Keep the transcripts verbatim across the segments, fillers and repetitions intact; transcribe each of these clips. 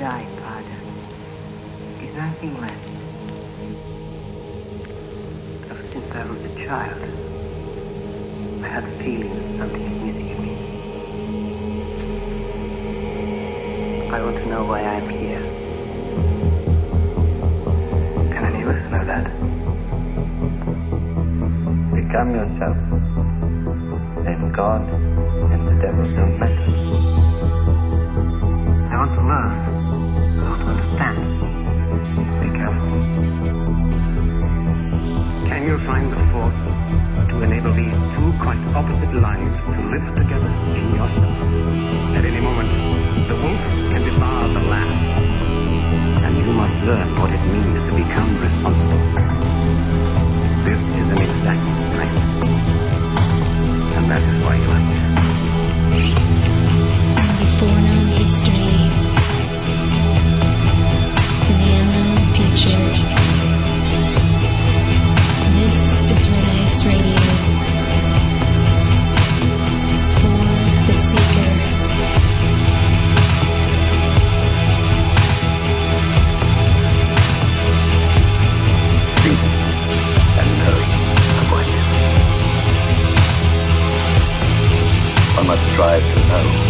die, Father. Is there anything left? Ever since I was a child, I had a feeling that something is missing in me. I want to know why I'm here. Can any of us know that? Become yourself. Then God and the devil don't matter. I want to learn. I want to understand. Be careful. Can you find the force to enable these two quite opposite lives to live together in yourself? At any moment, the wolf can devour the lamb. And you must learn what it means to become responsible. This is an exact science. And that is why you are here. Before known history to the unknown future. This is Red Ice Radio for the Seeker. Think and know the what. One must strive to know.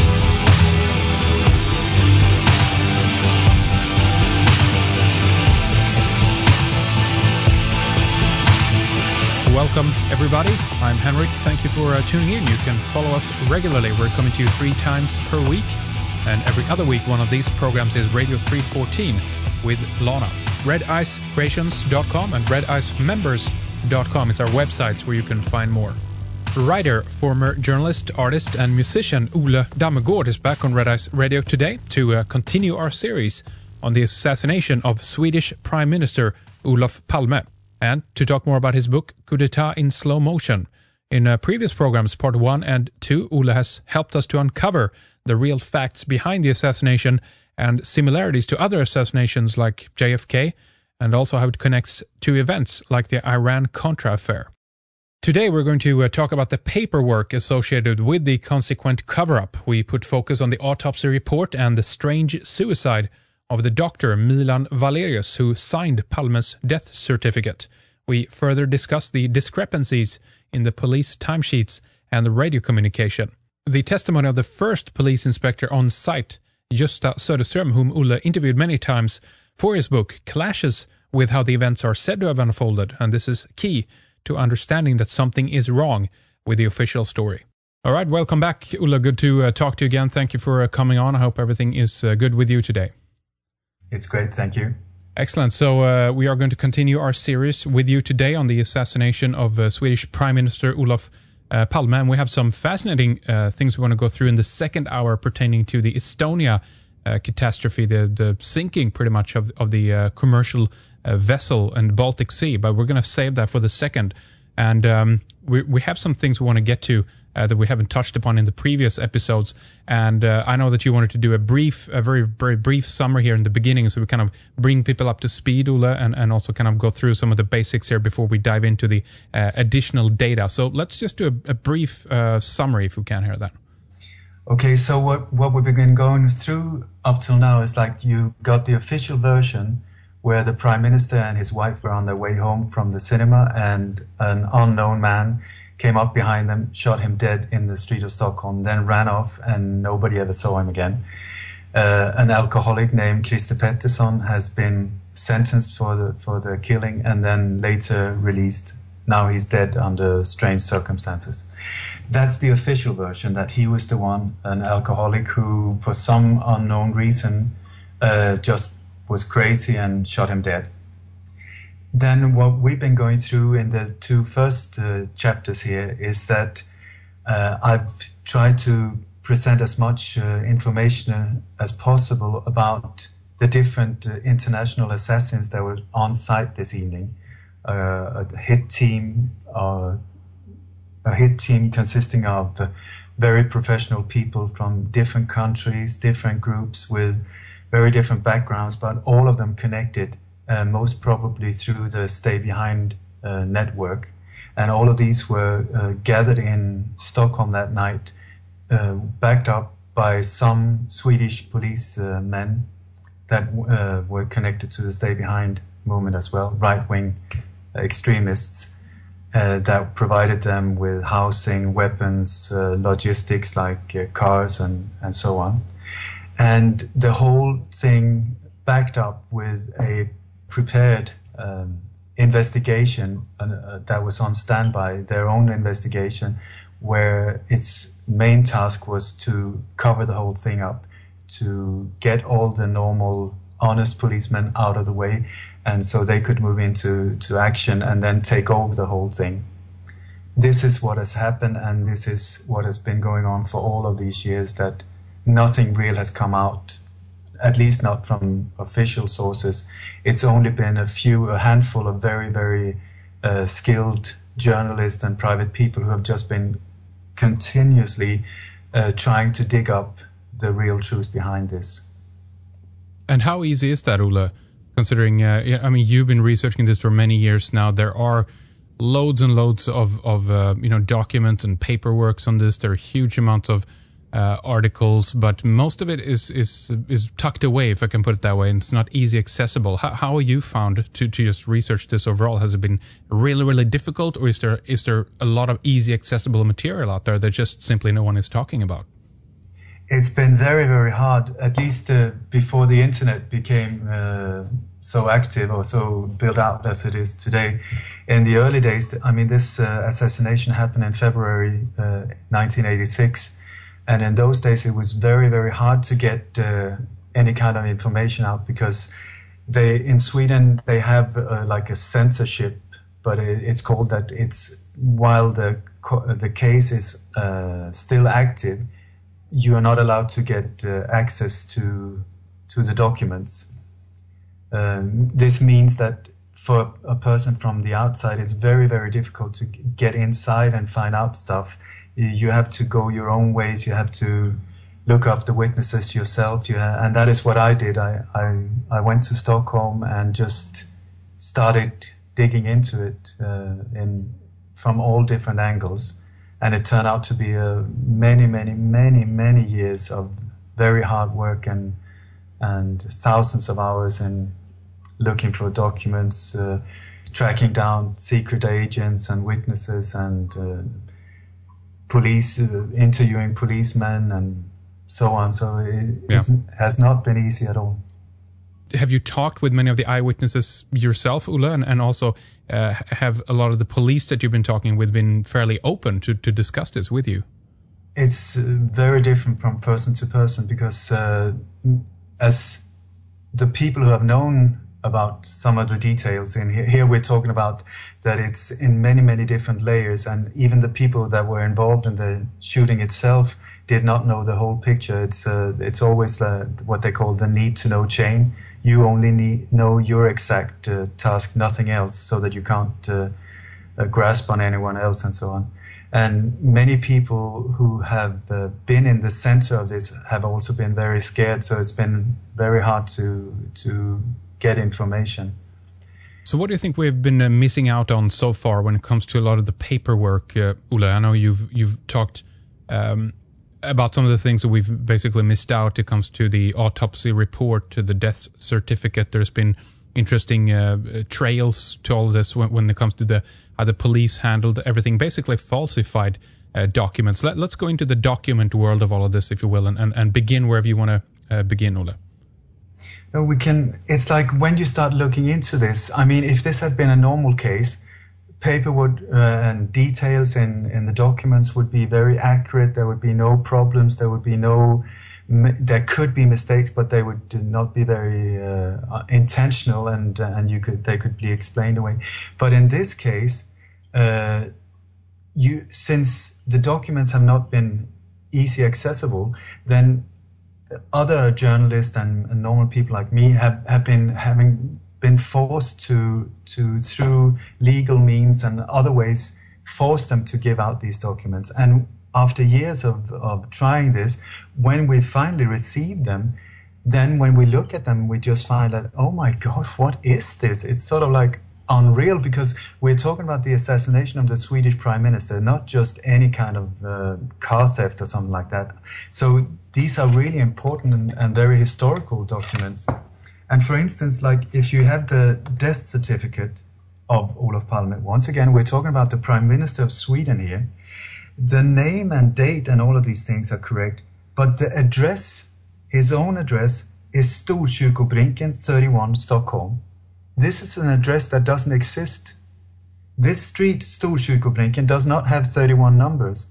Welcome, everybody. I'm Henrik. Thank you for uh, tuning in. You can follow us regularly. We're coming to you three times per week. And every other week, one of these programs is Radio three fourteen with Lana. red ice creations dot com and red ice members dot com is our websites where you can find more. Writer, former journalist, artist, and musician Ola Dammegård is back on Red Ice Radio today to uh, continue our series on the assassination of Swedish Prime Minister Olof Palme. And to talk more about his book, Coup d'etat in Slow Motion. In uh, previous programs, part one and two, Ola has helped us to uncover the real facts behind the assassination and similarities to other assassinations like J F K, and also how it connects to events like the Iran-Contra affair. Today we're going to uh, talk about the paperwork associated with the consequent cover-up. We put focus on the autopsy report and the strange suicide of the doctor Milan Valerius, who signed Palme's death certificate. We further discuss the discrepancies in the police timesheets and the radio communication. The testimony of the first police inspector on site, Gösta Söderström, whom Ola interviewed many times for his book, clashes with how the events are said to have unfolded, and this is key to understanding that something is wrong with the official story. All right, welcome back, Ola. Good to uh, talk to you again. Thank you for uh, coming on. I hope everything is uh, good with you today. It's great, thank you. Excellent. So uh, we are going to continue our series with you today on the assassination of uh, Swedish Prime Minister Olof uh, Palme. And we have some fascinating uh, things we want to go through in the second hour pertaining to the Estonia uh, catastrophe, the, the sinking pretty much of, of the uh, commercial uh, vessel in the Baltic Sea. But we're going to save that for the second. And um, we, we have some things we want to get to Uh, that we haven't touched upon in the previous episodes. And uh, I know that you wanted to do a brief, a very, very brief summary here in the beginning, so we kind of bring people up to speed, Ola, and, and also kind of go through some of the basics here before we dive into the uh, additional data. So let's just do a, a brief uh, summary, if we can hear that. Okay, so what, what we've been going through up till now is like you got the official version where the Prime Minister and his wife were on their way home from the cinema, and an unknown man came up behind them, shot him dead in the street of Stockholm, then ran off and nobody ever saw him again. Uh, an alcoholic named Christer Pettersson has been sentenced for the for the killing and then later released. Now he's dead under strange circumstances. That's the official version, that he was the one, an alcoholic who, for some unknown reason, uh, just was crazy and shot him dead. Then what we've been going through in the two first uh, chapters here is that uh, I've tried to present as much uh, information as possible about the different uh, international assassins that were on site this evening. Uh, a hit team, uh, a hit team consisting of uh, very professional people from different countries, different groups with very different backgrounds, but all of them connected. Uh, most probably through the Stay Behind uh, network. And all of these were uh, gathered in Stockholm that night, uh, backed up by some Swedish police uh, men that uh, were connected to the Stay Behind movement as well, right-wing extremists uh, that provided them with housing, weapons, uh, logistics like uh, cars and, and so on. And the whole thing backed up with a prepared um, investigation uh, that was on standby, their own investigation, where its main task was to cover the whole thing up, to get all the normal, honest policemen out of the way, and so they could move into to action and then take over the whole thing. This is what has happened, and this is what has been going on for all of these years, that nothing real has come out, at least not from official sources. It's only been a few, a handful of very, very uh, skilled journalists and private people who have just been continuously uh, trying to dig up the real truth behind this. And how easy is that, Ola? Considering, uh, I mean, you've been researching this for many years now. There are loads and loads of, of uh, you know, documents and paperworks on this. There are huge amounts of uh, articles, but most of it is, is is tucked away, if I can put it that way, and it's not easy accessible. How, how are you found to, to just research this overall? Has it been really, really difficult, or is there is there a lot of easy accessible material out there that just simply no one is talking about? It's been very, very hard, at least uh, before the internet became uh, so active or so built out as it is today. In the early days, I mean, this uh, assassination happened in February uh, nineteen eighty-six. And in those days, it was very, very hard to get uh, any kind of information out, because they in Sweden, they have uh, like a censorship, but it, it's called that it's while the, the case is uh, still active, you are not allowed to get uh, access to to the documents. Um, this means that for a person from the outside, it's very, very difficult to get inside and find out stuff. You have to go your own ways. You have to look up the witnesses yourself. You ha- and that is what I did. I, I, I went to Stockholm and just started digging into it uh, in from all different angles. And it turned out to be uh, many, many, many, many years of very hard work and and thousands of hours in looking for documents, uh, tracking down secret agents and witnesses, and uh, police, uh, interviewing policemen and so on. So it yeah. has not been easy at all. Have you talked with many of the eyewitnesses yourself, Ola, and, and also uh, have a lot of the police that you've been talking with been fairly open to, to discuss this with you? It's uh, very different from person to person, because uh, as the people who have known about some of the details, and here we're talking about that it's in many, many different layers, and even the people that were involved in the shooting itself did not know the whole picture. It's uh, it's always uh, what they call the need-to-know chain. You only need know your exact uh, task, nothing else, so that you can't uh, uh, grasp on anyone else and so on. And many people who have uh, been in the center of this have also been very scared, so it's been very hard to to get information. So what do you think we've been uh, missing out on so far when it comes to a lot of the paperwork, uh, Ola? I know you've you've talked um, about some of the things that we've basically missed out. It comes to the autopsy report, to the death certificate. There's been interesting uh, trails to all of this when, when it comes to the how the police handled everything, basically falsified uh, documents. Let, let's go into the document world of all of this, if you will, and, and, and begin wherever you want to uh, begin, Ola. No, we can. It's like when you start looking into this. I mean, if this had been a normal case, paperwork uh, and details in, in the documents would be very accurate. There would be no problems. There would be no. There could be mistakes, but they would not be very uh, intentional, and uh, and you could they could be explained away. But in this case, uh, you since the documents have not been easy accessible, then other journalists and, and normal people like me have, have been having been forced to to through legal means and other ways force them to give out these documents. And after years of, of trying this, when we finally receive them, then when we look at them, we just find that, oh my God, what is this? It's sort of like unreal, because we're talking about the assassination of the Swedish prime minister, not just any kind of uh, car theft or something like that. So these are really important and, and very historical documents. And for instance, like if you have the death certificate of Olof Palme, once again, we're talking about the Prime Minister of Sweden here. The name and date and all of these things are correct, but the address, his own address, is Storkyrkobrinken thirty-one, Stockholm. This is an address that doesn't exist. This street, Storkyrkobrinken, does not have thirty-one numbers.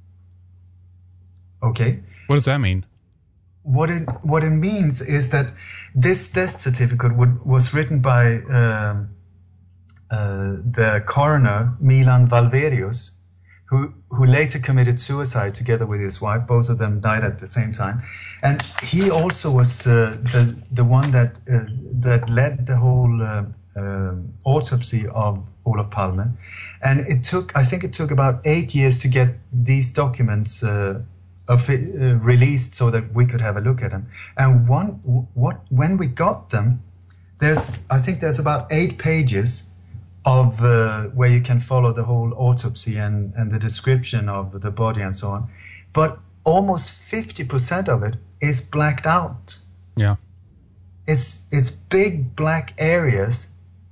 Okay? What does that mean? What it what it means is that this death certificate would, was written by um, uh, the coroner Milan Valverius, who who later committed suicide together with his wife. Both of them died at the same time, and he also was uh, the the one that uh, that led the whole uh, uh, autopsy of Olof Palme. And it took, I think, it took about eight years to get these documents Uh, Of it, uh, released so that we could have a look at them. And one, what when we got them, there's I think there's about eight pages of uh, where you can follow the whole autopsy and, and the description of the body and so on. But almost fifty percent of it is blacked out. Yeah, it's it's big black areas.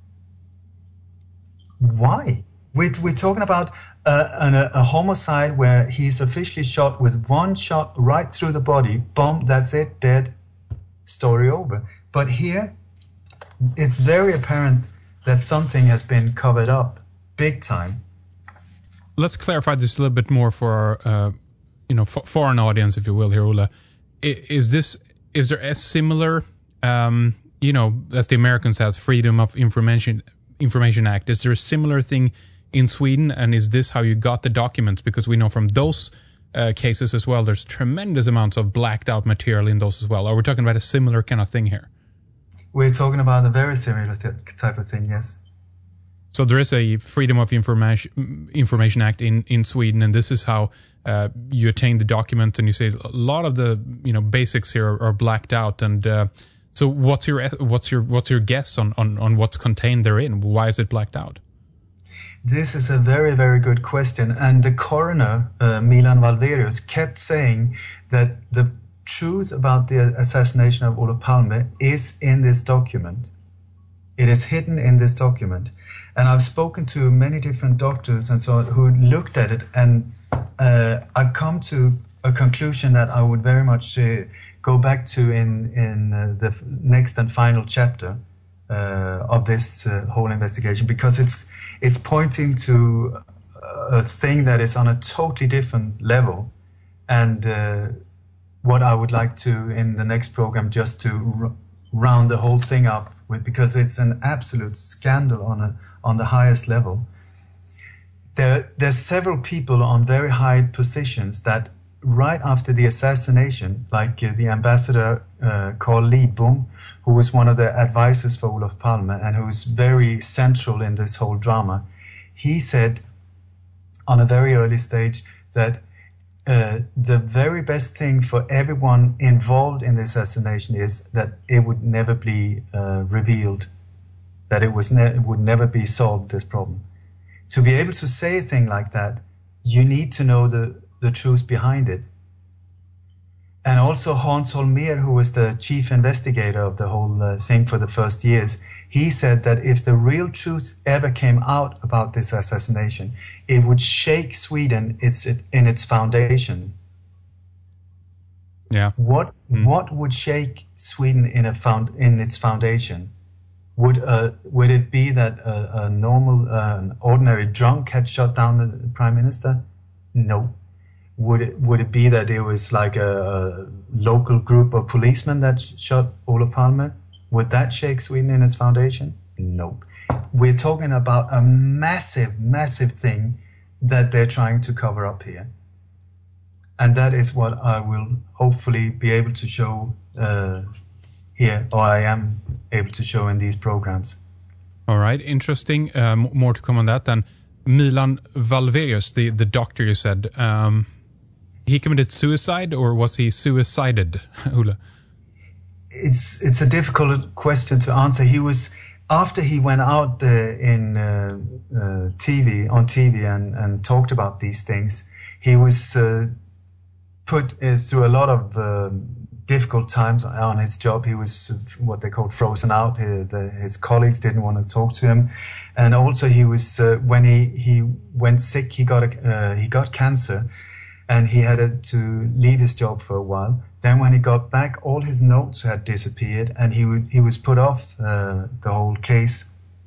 Why? We're, we're talking about Uh, an, a, a homicide where he's officially shot with one shot right through the body, bomb, that's it, dead, story over. But here, it's very apparent that something has been covered up, big time. Let's clarify this a little bit more for our, uh, you know, f- foreign audience, if you will, here, Ola. I, is this, is there a similar, um, you know, as the Americans have, Freedom of Information Information Act? Is there a similar thing in Sweden, and is this how you got the documents? Because we know from those uh, cases as well, there's tremendous amounts of blacked out material in those as well. Are we talking about a similar kind of thing here? We're talking about a very similar th- type of thing, yes. So there is a Freedom of Information Information Act in, in Sweden, and this is how uh, you attain the documents, and you say a lot of the you know basics here are, are blacked out. And uh, so what's your what's your what's your guess on, on, on what's contained therein? Why is it blacked out? This is a very, very good question. And the coroner, uh, Milan Valverius, kept saying that the truth about the assassination of Olof Palme is in this document. It is hidden in this document. And I've spoken to many different doctors and so on who looked at it, and uh, I've come to a conclusion that I would very much uh, go back to in, in uh, the next and final chapter uh, of this uh, whole investigation, because it's It's pointing to a thing that is on a totally different level, and uh, what I would like to, in the next program, just to r- round the whole thing up with, because it's an absolute scandal on a on the highest level. There, there's several people on very high positions that, right after the assassination, like uh, the ambassador uh, Carl Lidbom, who was one of the advisors for Olof Palme and who's very central in this whole drama, he said on a very early stage that uh, the very best thing for everyone involved in the assassination is that it would never be uh, revealed, that it was ne- it would never be solved, this problem. To be able to say a thing like that, you need to know the the truth behind it. And also Hans Holmér, who was the chief investigator of the whole uh, thing for the first years, he said that if the real truth ever came out about this assassination, it would shake Sweden its, it, in its foundation. Yeah. What mm. what would shake Sweden in a found in its foundation? Would uh, would it be that a, a normal, uh, an ordinary drunk had shot down the prime minister? No. Would it, would it be that it was like a, a local group of policemen that shot Olof Palme? Would that shake Sweden in its foundation? Nope. We're talking about a massive, massive thing that they're trying to cover up here. And that is what I will hopefully be able to show uh, here, or I am able to show in these programs. All right, interesting. Uh, more to come on that then. Milan Valverius, the, the doctor you said, um, he committed suicide, or was he suicided, Ola? It's it's a difficult question to answer. He was, after he went out uh, in uh, uh, T V, on T V and, and talked about these things, he was uh, put uh, through a lot of uh, difficult times on his job. He was what they called frozen out. His, the, his colleagues didn't want to talk to him, and also he was uh, when he, he went sick. He got a, uh, he got cancer, and he had to leave his job for a while. Then when he got back, all his notes had disappeared, and he would, he was put off uh, the whole case.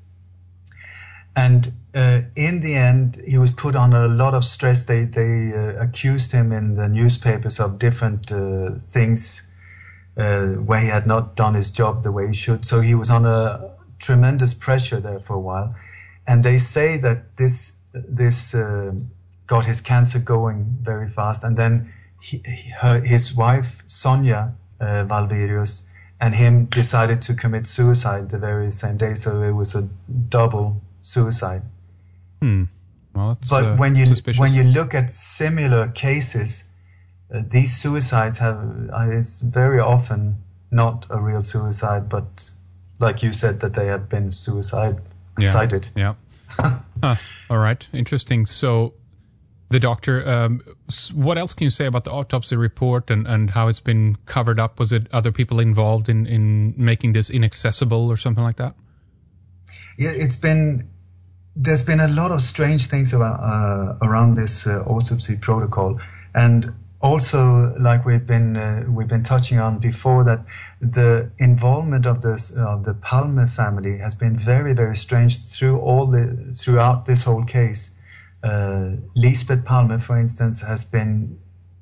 And uh, in the end, he was put on a lot of stress. They they uh, accused him in the newspapers of different uh, things uh, where he had not done his job the way he should. So he was on a tremendous pressure there for a while. And they say that this this uh, got his cancer going very fast. And then he, her, his wife, Sonia uh, Valverius, and him decided to commit suicide the very same day. So it was a double suicide. Hmm. Well, that's, but uh, when you suspicious. when you look at similar cases, uh, these suicides have uh, it's very often not a real suicide, but like you said, that they have been suicide yeah. cited. Yeah. huh. All right. Interesting. So the doctor, um, what else can you say about the autopsy report and, and how it's been covered up? Was it other people involved in, in making this inaccessible or something like that? Yeah, it's been, there's been a lot of strange things about, uh, around this uh, autopsy protocol. And also, like we've been, uh, we've been touching on before, that the involvement of this, of the Palme family has been very, very strange through all the, throughout this whole case. Uh, Lisbeth Palme, for instance, has been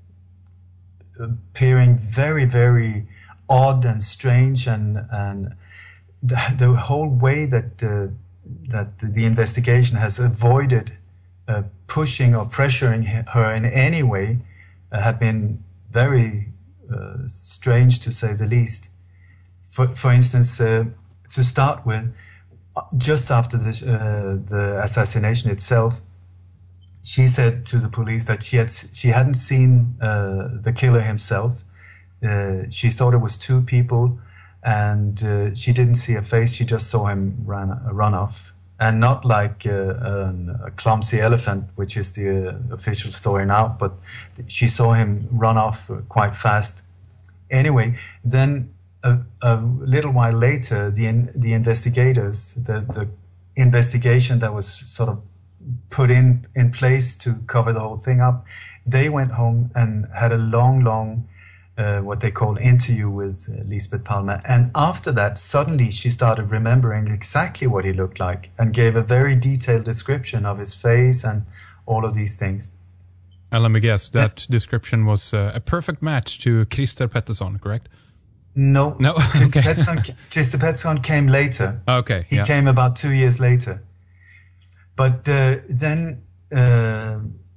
appearing very, very odd and strange, and and the, the whole way that uh, that the investigation has avoided uh, pushing or pressuring her in any way uh, have been very uh, strange, to say the least. For for instance, uh, to start with, just after the uh, the assassination itself, she said to the police that she had she hadn't seen uh, the killer himself. Uh, she thought it was two people, and uh, she didn't see a face. She just saw him run uh, run off, and not like uh, an, a clumsy elephant, which is the uh, official story now. But she saw him run off quite fast. Anyway, then a, a little while later, the in, the investigators, the the investigation that was sort of put in, in place to cover the whole thing up, they went home and had a long, long, uh, what they call interview with uh, Lisbeth Palme. And after that, suddenly she started remembering exactly what he looked like and gave a very detailed description of his face and all of these things. And let me guess, that yeah. description was uh, a perfect match to Christer Pettersson, correct? No. No? Christer, okay. Pettersson, Christer Pettersson came later. Okay. He yeah. came about two years later. But uh, then, uh,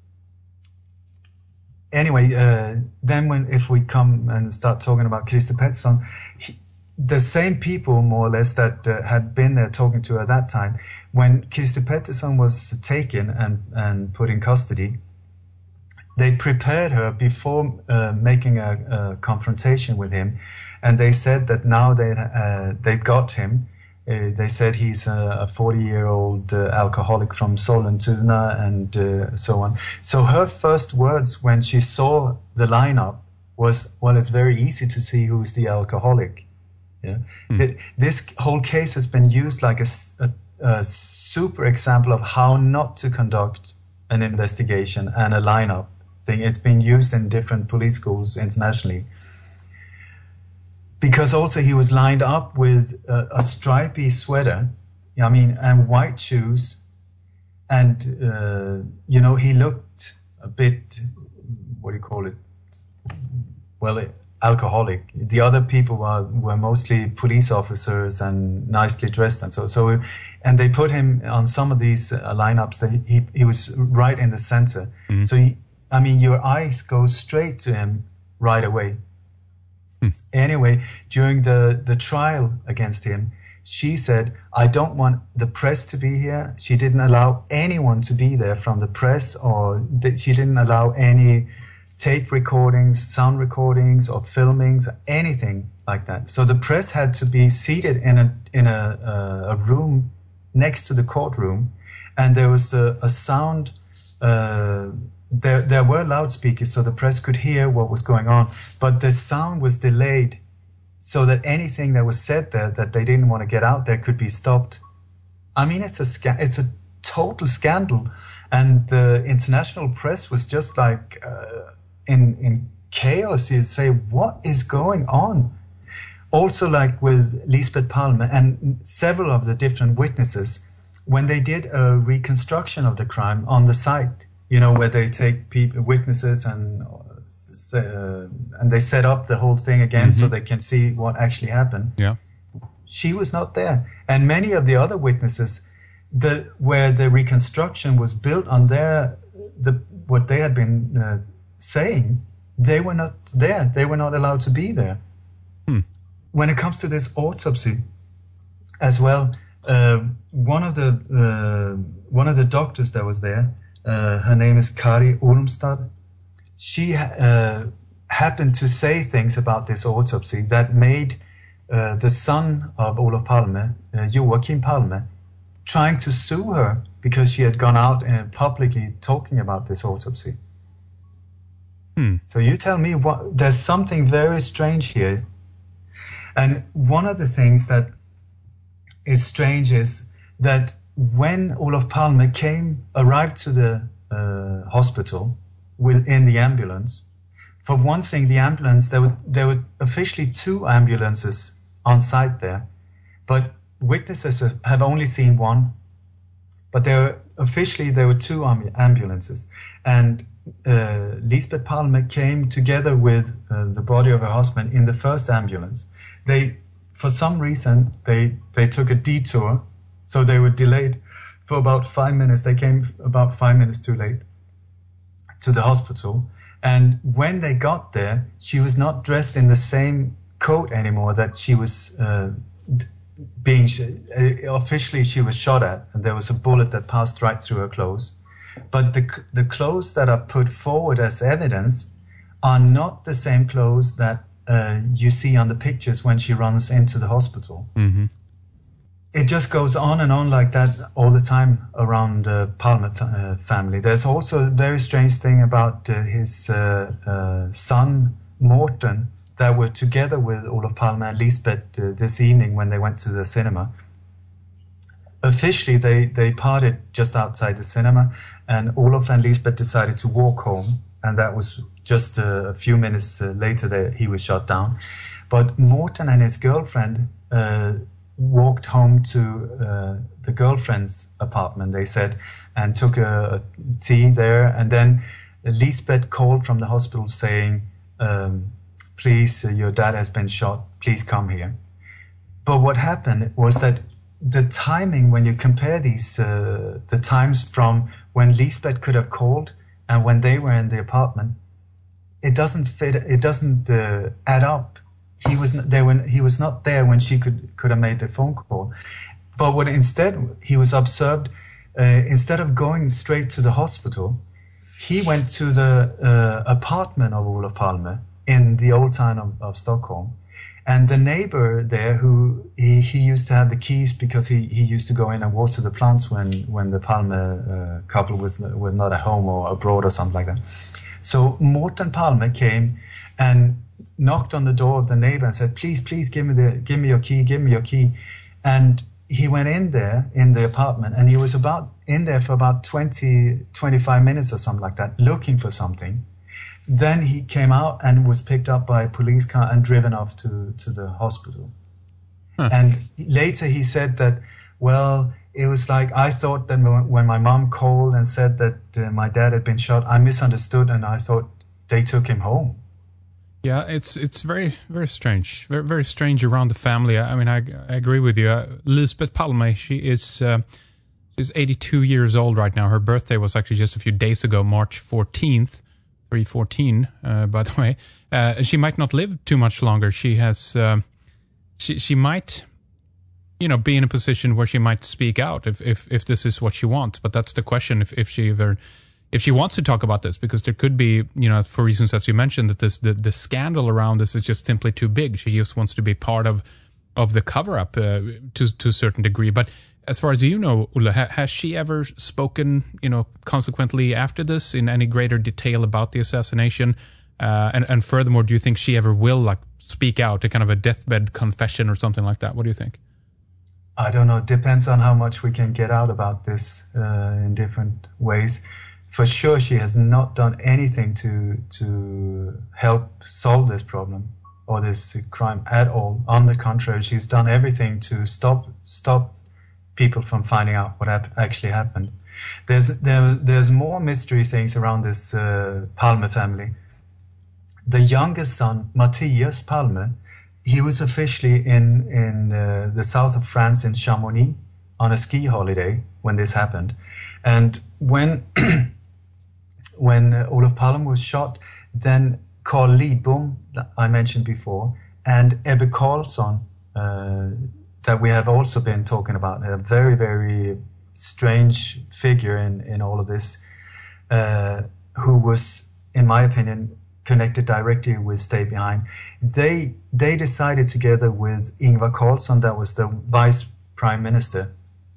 anyway, uh, then when if we come and start talking about Christer Pettersson, he, the same people, more or less, that uh, had been there talking to her at that time, when Christer Pettersson was taken and, and put in custody, they prepared her before uh, making a, a confrontation with him, and they said that now they uh, they've got him. Uh, they said he's a forty-year-old uh, alcoholic from Sollentuna and uh, so on. So her first words when she saw the lineup was, well, it's very easy to see who's the alcoholic. Yeah? Mm. The, this whole case has been used like a, a, a super example of how not to conduct an investigation and a lineup thing. It's been used in different police schools internationally. Because also he was lined up with a, a stripy sweater, I mean, and white shoes, and uh, you know, he looked a bit, what do you call it? Well, alcoholic. The other people were, were mostly police officers and nicely dressed, and so so, and they put him on some of these uh, lineups. That he he was right in the center. Mm-hmm. So he, I mean, your eyes go straight to him right away. Anyway, during the, the trial against him, she said, I don't want the press to be here. She didn't allow anyone to be there from the press, or th- she didn't allow any tape recordings, sound recordings, or filmings, anything like that. So the press had to be seated in a in a, uh, a room next to the courtroom, and there was a, a sound uh, there there were loudspeakers so the press could hear what was going on, but the sound was delayed so that anything that was said there that they didn't want to get out there could be stopped. I mean, it's a sca- it's a total scandal, and the international press was just like uh, in in chaos. You say, what is going on? Also, like with Lisbeth Palme and several of the different witnesses, when they did a reconstruction of the crime on the site, you know, where they take people, witnesses and uh, and they set up the whole thing again mm-hmm. so they can see what actually happened. Yeah. She was not there. And many of the other witnesses, the where the reconstruction was built on their, the what they had been uh, saying, they were not there. They were not allowed to be there. Hmm. When it comes to this autopsy as well, uh, one of the uh, one of the doctors that was there, uh, her name is Kari Olmstad, she uh, happened to say things about this autopsy that made Uh, the son of Olof Palme, uh, Joakim Palme, trying to sue her because she had gone out and publicly talking about this autopsy. Hmm. So you tell me, what? There's something very strange here. And one of the things that is strange is that when Olof Palme came, arrived to the uh, hospital within the ambulance, for one thing, the ambulance, there were, there were officially two ambulances on site there, but witnesses have only seen one. But there were, officially there were two ambulances. And uh, Lisbeth Palme came together with uh, the body of her husband in the first ambulance. They, for some reason, they, they took a detour, so they were delayed for about five minutes. They came about five minutes too late to the hospital. And when they got there, she was not dressed in the same coat anymore that she was uh, being, uh, officially she was shot at, and there was a bullet that passed right through her clothes. But the the clothes that are put forward as evidence are not the same clothes that uh, you see on the pictures when she runs into the hospital. Mm-hmm. It just goes on and on like that all the time around the Palme uh, family. There's also a very strange thing about uh, his uh, uh, son, Morten, that were together with Olof Palme and Lisbeth uh, this evening when they went to the cinema. Officially, they, they parted just outside the cinema, and Olof and Lisbeth decided to walk home, and that was just uh, a few minutes uh, later that he was shot down. But Morten and his girlfriend uh, walked home to uh, the girlfriend's apartment, they said, and took a, a tea there. And then Lisbeth called from the hospital saying, um, please, uh, your dad has been shot, please come here. But what happened was that the timing, when you compare these, uh, the times from when Lisbeth could have called and when they were in the apartment, it doesn't fit, it doesn't uh, add up. He was there when he was not there when she could could have made the phone call, but what instead he was observed. Uh, instead of going straight to the hospital, he went to the uh, apartment of Olof Palme in the old town of, of Stockholm, and the neighbor there, who he, he used to have the keys because he, he used to go in and water the plants when when the Palme uh, couple was was not at home or abroad or something like that. So Morten Palme came and knocked on the door of the neighbor and said, please, please give me the, give me your key, give me your key. And he went in there in the apartment, and he was about in there for about twenty, twenty-five minutes or something like that, looking for something. Then he came out and was picked up by a police car and driven off to, to the hospital. Huh. And later he said that, well, it was like, I thought that when my mom called and said that uh, my dad had been shot, I misunderstood, and I thought they took him home. Yeah, it's it's very very strange, very very strange around the family. I mean, I, I agree with you. Uh, Lisbeth Palme, she is uh, she's eighty-two years old right now. Her birthday was actually just a few days ago, March fourteenth, three fourteen. Uh, by the way, uh, she might not live too much longer. She has, uh, she she might, you know, be in a position where she might speak out if if if this is what she wants. But that's the question: if if she ever. If she wants to talk about this, because there could be, you know, for reasons as you mentioned, that this the, the scandal around this is just simply too big. She just wants to be part of of the cover up uh, to to a certain degree. But as far as you know, Ulla, ha- has she ever spoken, you know, consequently after this in any greater detail about the assassination? Uh, and, and furthermore, do you think she ever will, like, speak out, a kind of a deathbed confession or something like that? What do you think? I don't know. It depends on how much we can get out about this uh, in different ways. For sure, she has not done anything to to help solve this problem or this crime at all. On the contrary, she's done everything to stop stop people from finding out what hap- actually happened. There's there, there's more mystery things around this uh, Palme family. The youngest son, Matthias Palme, he was officially in in uh, the south of France in Chamonix on a ski holiday when this happened, and when when uh, Olof Palme was shot, then Carl Lidbom, that I mentioned before, and Ebbe Carlsson, uh, that we have also been talking about, a very very strange figure in in all of this, uh, who was, in my opinion, connected directly with Stay Behind. They they decided together with Ingvar Carlsson, that was the vice prime minister,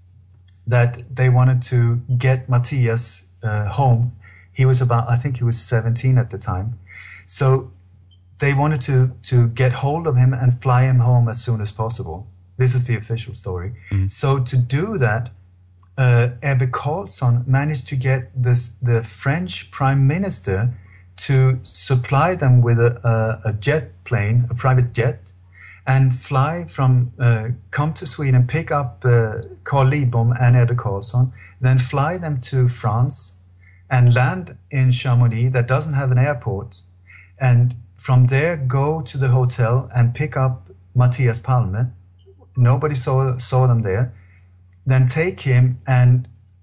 that they wanted to get Matthias uh, home. He was about, I think he was seventeen at the time. So they wanted to, to get hold of him and fly him home as soon as possible. This is the official story. Mm. So to do that, uh, Ebbe Carlsson managed to get this the French prime minister to supply them with a, a, a jet plane, a private jet, and fly from, uh, come to Sweden, pick up uh, Carl Lidbom and Ebbe Carlsson, then fly them to France and land in Chamonix that doesn't have an airport, and from there go to the hotel and pick up Matthias Palme. Nobody saw, saw them there. Then take him and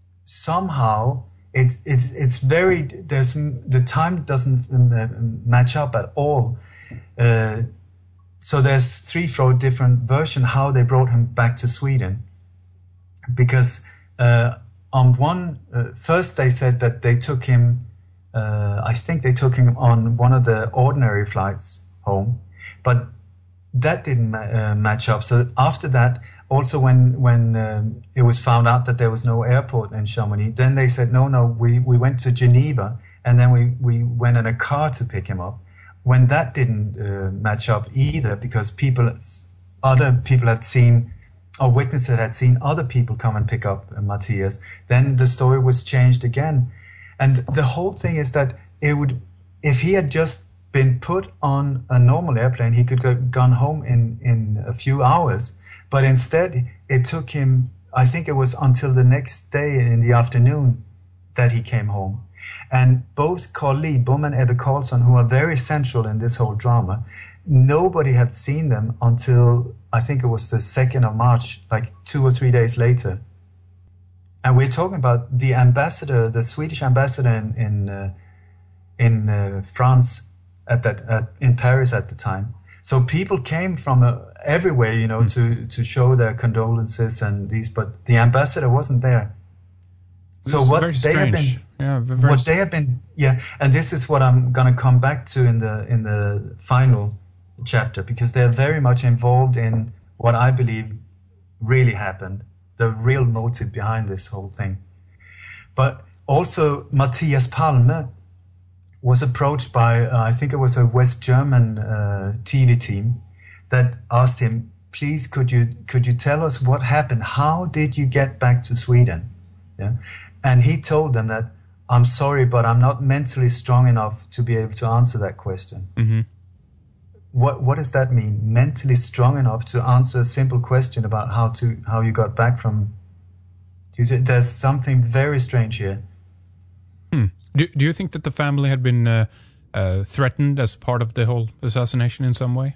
somehow It, it, it's very, there's, the time doesn't match up at all. Uh, so there's three, four different versions how they brought him back to Sweden. Because uh, on one, uh, first they said that they took him, uh, I think they took him on one of the ordinary flights home, but that didn't ma- uh, match up. So after that, also, when when um, it was found out that there was no airport in Chamonix, then they said, no, no, we, we went to Geneva, and then we, we went in a car to pick him up. When that didn't uh, match up either, because people, other people had seen, or witnesses had seen other people come and pick up uh, Matthias, then the story was changed again. And the whole thing is that it would, if he had just been put on a normal airplane, he could have gone home in, in a few hours. But instead, it took him, I think it was until the next day in the afternoon that he came home. And both Carl Lidbom and Ebbe Carlsson, who are very central in this whole drama, nobody had seen them until, I think it was the second of March, like two or three days later. And we're talking about the ambassador, the Swedish ambassador in in, uh, in uh, France, at that uh, in Paris at the time. So people came from uh, everywhere, you know, mm. to, to show their condolences and these, but the ambassador wasn't there. So it's what very they have strange. been, yeah, very what they have been, yeah, and this is what I'm gonna come back to in the in the final chapter, because they're very much involved in what I believe really happened, the real motive behind this whole thing. But also Matthias Palme was approached by, uh, I think it was a West German uh, T V team that asked him, please, could you could you tell us what happened? How did you get back to Sweden? Yeah, and he told them that, I'm sorry, but I'm not mentally strong enough to be able to answer that question. Mm-hmm. What what does that mean? Mentally strong enough to answer a simple question about how to how you got back from? Do you see, there's something very strange here. Hmm. Do, do you think that the family had been uh, uh, threatened as part of the whole assassination in some way?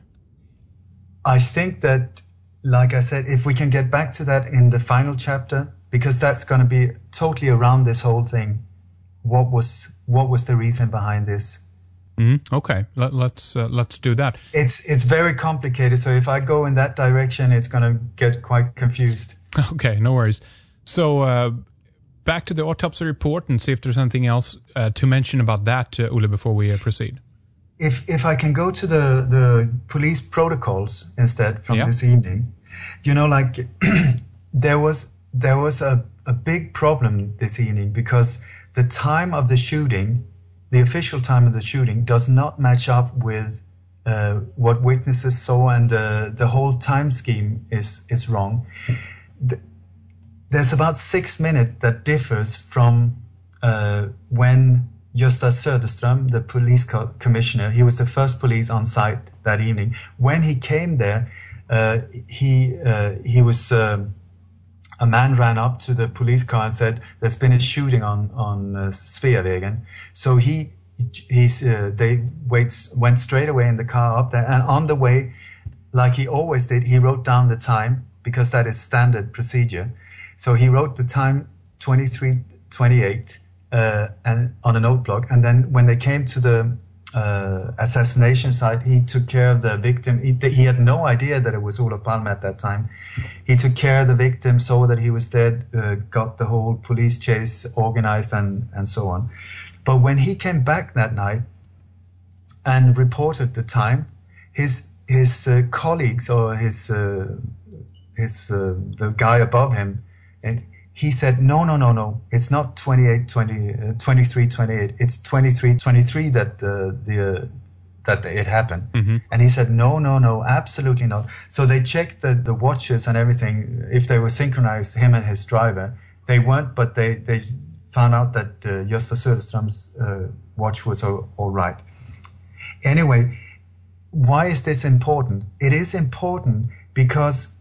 I think that, like I said, if we can get back to that in the final chapter, because that's going to be totally around this whole thing. What was what was the reason behind this? Mm-hmm. Okay, Let, let's uh, let's do that. It's it's very complicated. So if I go in that direction, it's going to get quite confused. Okay, no worries. So. Uh, Back to the autopsy report and see if there's anything else uh, to mention about that, uh, Ulla, before we uh, proceed. If if I can go to the, the police protocols instead from yeah. this evening, you know, like there was there was a, a big problem this evening because the time of the shooting, the official time of the shooting, does not match up with uh, what witnesses saw, and the, the whole time scheme is, is wrong. The, there's about six minutes that differs from uh, when Gösta Söderström, the police co- commissioner, he was the first police on site that evening. When he came there, uh, he uh, he was uh, a man ran up to the police car and said, "There's been a shooting on on uh, Sveavägen." So he he's uh, they wait, went straight away in the car up there, and on the way, like he always did, he wrote down the time because that is standard procedure. So he wrote the time twenty-three twenty-eight. Uh, and on a note block, and then when they came to the uh, assassination site, he took care of the victim. He, he had no idea that it was Olof Palme at that time. He took care of the victim, saw that he was dead, uh, got the whole police chase organized, and, and so on. But when he came back that night and reported the time, his his uh, colleagues or his uh, his uh, the guy above him, and he said, no, no, no, no, it's not twenty-eight, twenty, uh, twenty-three, twenty-eight, it's twenty-three, twenty-three that uh, the uh, that it happened. Mm-hmm. And he said, no, no, no, absolutely not. So they checked the, the watches and everything, if they were synchronized, him and his driver. They weren't, but they, they found out that uh, Gösta Söderström's uh, watch was all, all right. Anyway, why is this important? It is important because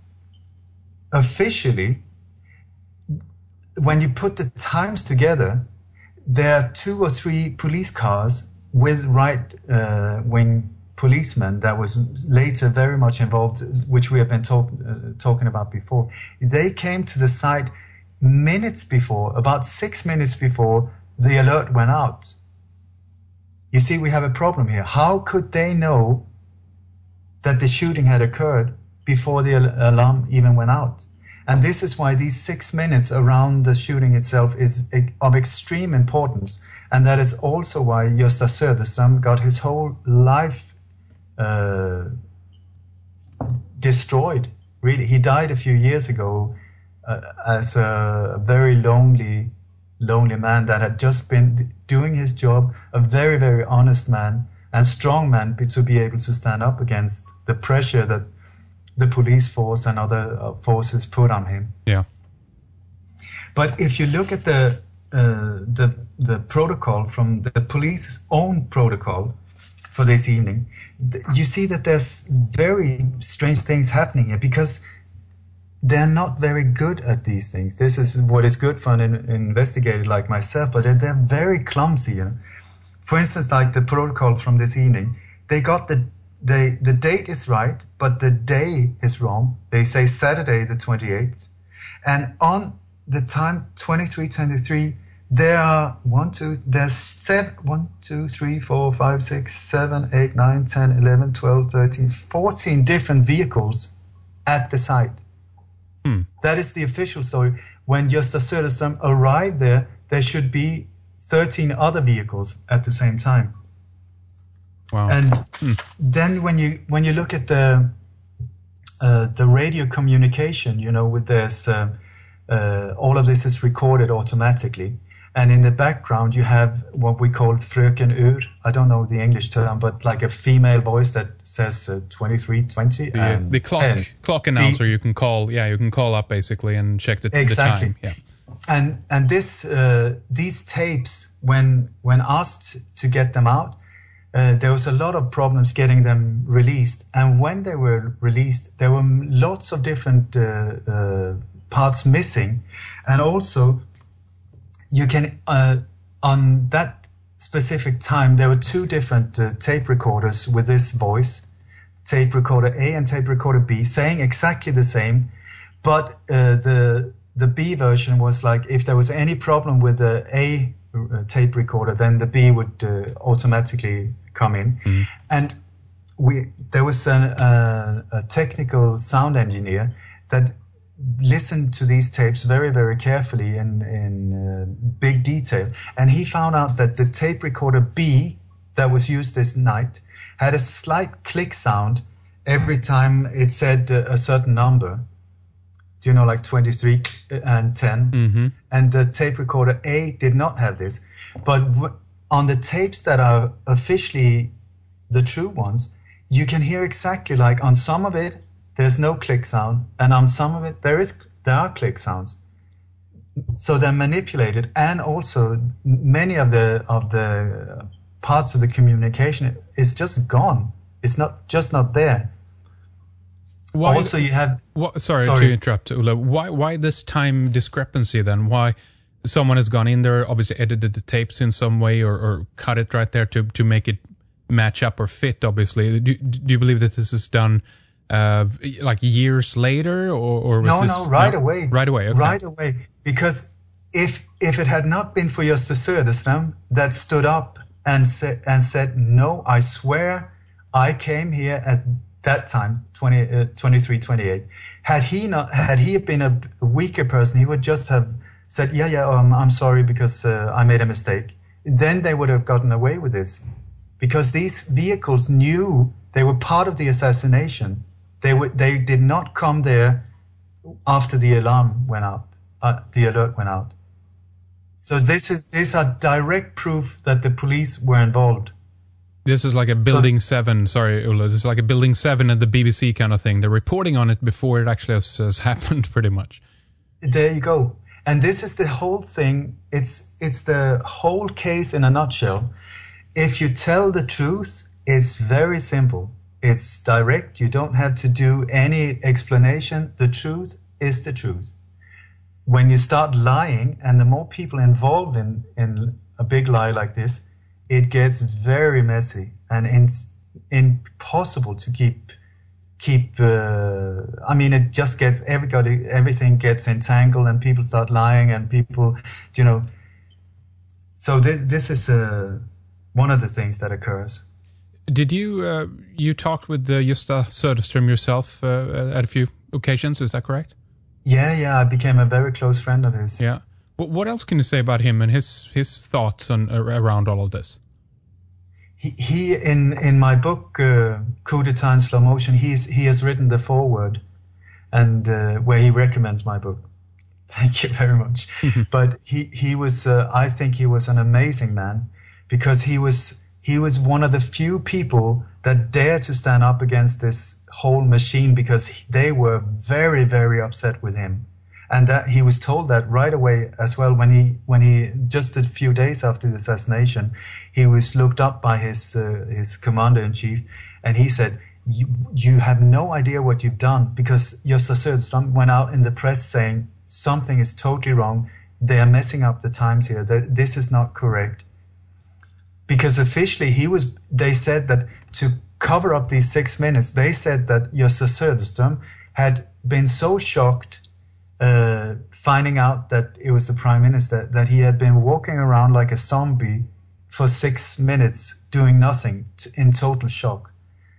officially, when you put the times together, there are two or three police cars with right-wing uh, policemen that was later very much involved, which we have been talk, uh, talking about before. They came to the site minutes before, about six minutes before the alert went out. You see, we have a problem here. How could they know that the shooting had occurred before the al- alarm even went out? And this is why these six minutes around the shooting itself is of extreme importance. And that is also why Gösta Söderström got his whole life uh, destroyed. Really, he died a few years ago uh, as a very lonely, lonely man that had just been doing his job, a very, very honest man and strong man to be able to stand up against the pressure that the police force and other forces put on him. Yeah. But if you look at the uh, the the protocol from the police's own protocol for this evening, th- you see that there's very strange things happening here because they're not very good at these things. This is what is good for an in- investigator like myself, but they're, they're very clumsy. You know? For instance, like the protocol from this evening, they got the They, the date is right, but the day is wrong. They say Saturday the twenty-eighth. And on the time twenty-three twenty-three, there are one, two, there's seven, one, two, three, four, five, six, seven, eight, nine, ten, eleven, twelve, thirteen, fourteen different vehicles at the site. Hmm. That is the official story. When Gösta Söderström arrived there, there should be thirteen other vehicles at the same time. Wow. And hmm. then when you when you look at the uh, the radio communication, you know, with this, uh, uh, all of this is recorded automatically, and in the background you have what we call Fröken Ur. I don't know the English term, but like a female voice that says uh, twenty-three twenty. The, uh, the clock ten. clock announcer. The, you can call. Yeah, you can call up basically and check the, exactly. the time. Yeah. And and this uh, these tapes, when when asked to get them out. Uh, there was a lot of problems getting them released, and when they were released, there were lots of different uh, uh, parts missing, and also you can uh, on that specific time there were two different uh, tape recorders with this voice, tape recorder A and tape recorder B, saying exactly the same, but uh, the the B version was like if there was any problem with the A uh, tape recorder, then the B would uh, automatically come in. Mm-hmm. And we there was an, uh, a technical sound engineer that listened to these tapes very, very carefully in, in uh, big detail. And he found out that the tape recorder B that was used this night had a slight click sound every time it said uh, a certain number. you know, like twenty-three and ten. Mm-hmm. And the tape recorder A did not have this. But w- on the tapes that are officially the true ones, you can hear exactly like on some of it, there's no click sound. And on some of it, there is there are click sounds. So they're manipulated. And also many of the of the parts of the communication is just gone. It's not just not there. Why, also, you have... What, sorry, sorry to interrupt, Ulla. Why, why this time discrepancy then? Why someone has gone in there, obviously edited the tapes in some way or, or cut it right there to, to make it match up or fit, obviously. Do, do you believe that this is done uh, like years later? or, or was No, this, no, right no? away. Right away, okay. Right away. Because if if it had not been for Gösta Söderström that stood up and, sa- and said, no, I swear I came here at that time, twenty, uh, twenty-three, twenty-eight. Had he not, had he been a weaker person, he would just have said, yeah, yeah, um, I'm sorry because uh, I made a mistake. Then they would have gotten away with this. Because these vehicles knew they were part of the assassination. They were, they did not come there after the alarm went out, uh, the alert went out. So this is, these are direct proof that the police were involved. This is like a Building so, seven, sorry, Ulla, this is like a Building seven at the B B C kind of thing. They're reporting on it before it actually has, has happened, pretty much. There you go. And this is the whole thing. It's it's the whole case in a nutshell. If you tell the truth, it's very simple. It's direct. You don't have to do any explanation. The truth is the truth. When you start lying, and the more people involved in, in a big lie like this, it gets very messy and it's impossible to keep, keep, uh, I mean, it just gets, everybody, everything gets entangled and people start lying and people, you know. So th- this is uh, one of the things that occurs. Did you, uh, you talked with uh, Gösta Söderström yourself uh, at a few occasions, is that correct? Yeah, yeah, I became a very close friend of his. Yeah. What else can you say about him and his his thoughts on around all of this? He, he in in my book uh, Coup d'etat in Slow Motion, he's he has written the foreword, and uh, where he recommends my book. Thank you very much. But he he was uh, I think he was an amazing man, because he was he was one of the few people that dared to stand up against this whole machine, because they were very very upset with him. And that he was told that right away as well. When he, when he just a few days after the assassination, he was looked up by his uh, his commander in chief, and he said, "You you have no idea what you've done," because Gösta Söderström went out in the press saying something is totally wrong. They are messing up the times here. That this is not correct. Because officially he was. They said that to cover up these six minutes, they said that Gösta Söderström had been so shocked. Uh, finding out that it was the prime minister, that he had been walking around like a zombie for six minutes doing nothing, t- in total shock.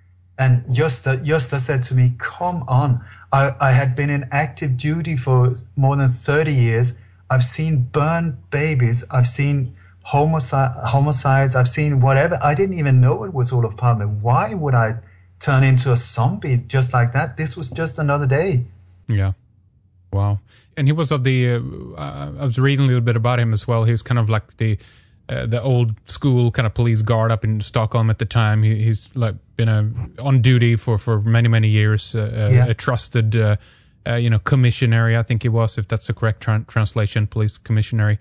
And Gösta, Gösta said to me, come on, I, I had been in active duty for more than thirty years. I've seen burned babies. I've seen homicide, homicides. I've seen whatever. I didn't even know it was Olof Palme. Why would I turn into a zombie just like that? This was just another day. Yeah. Wow. And he was of the, uh, I was reading a little bit about him as well. He was kind of like the uh, the old school kind of police guard up in Stockholm at the time. He, he's like been a, on duty for, for many, many years, uh, yeah. a, a trusted, uh, uh, you know, commissionary, I think he was, if that's the correct tra- translation, police commissionary.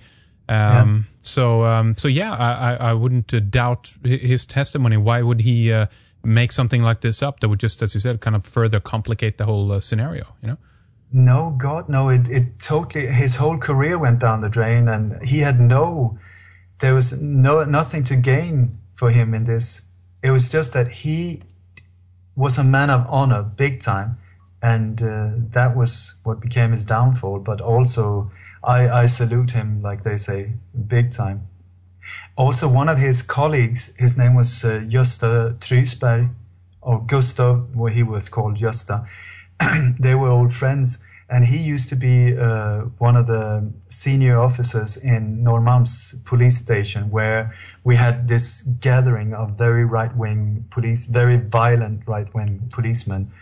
Um, yeah. So, um, so yeah, I, I, I wouldn't uh, doubt his testimony. Why would he uh, make something like this up that would just, as you said, kind of further complicate the whole uh, scenario, you know? No, God, no, it, it totally, his whole career went down the drain, and he had no, there was no, nothing to gain for him in this. It was just that he was a man of honor, big time, and uh, that was what became his downfall. But also, I, I salute him, like they say, big time. Also, one of his colleagues, his name was uh, Gösta Trysberg, or Gustav, where he was called Gösta. They were old friends, and he used to be uh, one of the senior officers in Norrmalms police station, where we had this gathering of very right-wing police, very violent right-wing policemen,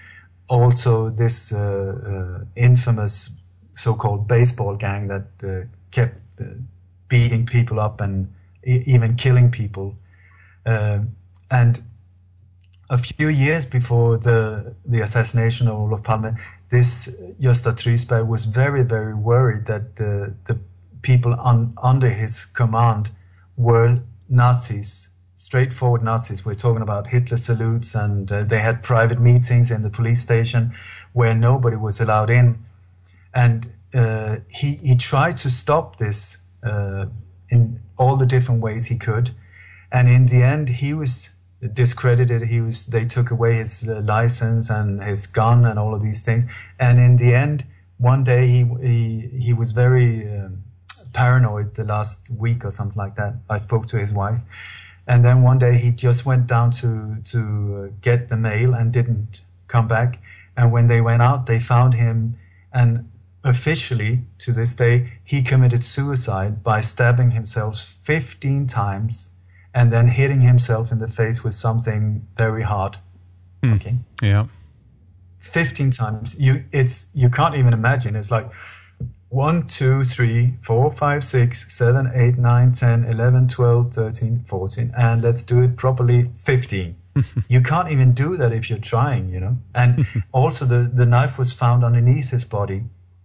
also this uh, uh, infamous so-called baseball gang that uh, kept uh, beating people up and e- even killing people. Uh, and a few years before the the assassination of Olof Palme, this Gösta Trysberg was very, very worried that uh, the people un- under his command were Nazis, straightforward Nazis. We're talking about Hitler salutes, and uh, they had private meetings in the police station where nobody was allowed in. And uh, he, he tried to stop this uh, in all the different ways he could. And in the end, he was discredited. He was. They took away his uh, license and his gun and all of these things. And in the end, one day he he, he was very um, paranoid the last week or something like that. I spoke to his wife. And then one day he just went down to, to uh, get the mail and didn't come back. And when they went out, they found him. And officially, to this day, he committed suicide by stabbing himself fifteen times and then hitting himself in the face with something very hard. Mm. Okay. Yeah. fifteen times. You, it's, you can't even imagine. It's like one, two, three, four, five, six, seven, eight, nine, ten, eleven, twelve, thirteen, fourteen, and let's do it properly, fifteen. You can't even do that if you're trying, you know. And also the, the knife was found underneath his body.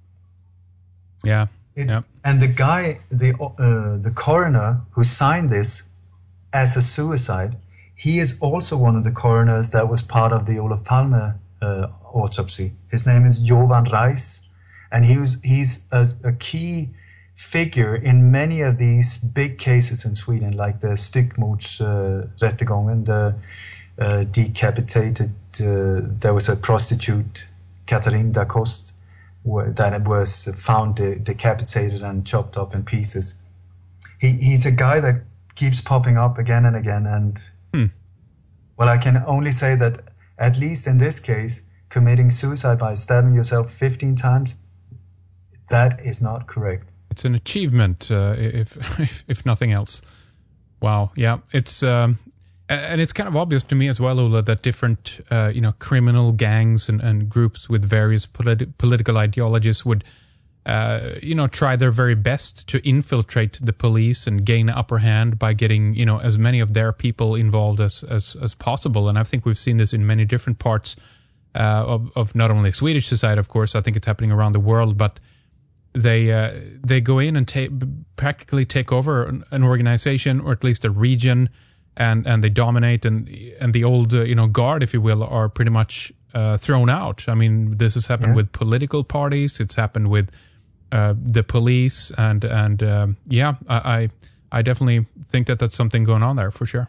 Yeah. It, yeah. And the guy, the uh, the coroner who signed this as a suicide, he is also one of the coroners that was part of the Olof Palme uh, autopsy. His name is Jovan Reis, and he was he's a, a key figure in many of these big cases in Sweden, like the styckmordsrättegången, uh, the uh, decapitated. Uh, there was a prostitute, Catherine da Coste, that was found de- decapitated and chopped up in pieces. He he's a guy that keeps popping up again and again, and hmm. well, I can only say that at least in this case, committing suicide by stabbing yourself fifteen times, that is not correct. It's an achievement, uh, if, if if nothing else. Wow, yeah, it's um, and it's kind of obvious to me as well, Ola, that different uh, you know criminal gangs and, and groups with various politi- political ideologies would uh, you know try their very best to infiltrate the police and gain an upper hand by getting you know as many of their people involved as as, as possible. And I think we've seen this in many different parts uh, of of not only Swedish society, of course. I think it's happening around the world, but they uh, they go in and take practically take over an, an organization, or at least a region, and, and they dominate, and and the old uh, you know guard, if you will, are pretty much uh, thrown out. I mean, this has happened yeah. with political parties. It's happened with uh, the police, and and um, yeah, I, I I definitely think that that's something going on there for sure.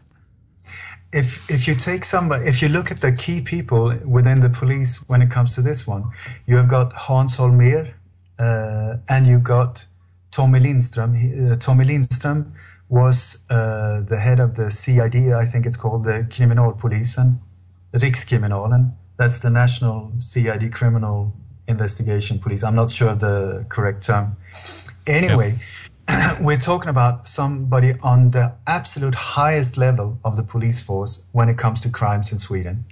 If if you take somebody, if you look at the key people within the police when it comes to this one, you have got Hans Holmér. Uh, and you got Tommy Lindström. He, uh, Tommy Lindström was uh, the head of the C I D, I think it's called, the Kriminalpolisen, Rikskriminalen. That's the National C I D Criminal Investigation Police. I'm not sure of the correct term. Anyway, yep. We're talking about somebody on the absolute highest level of the police force when it comes to crimes in Sweden.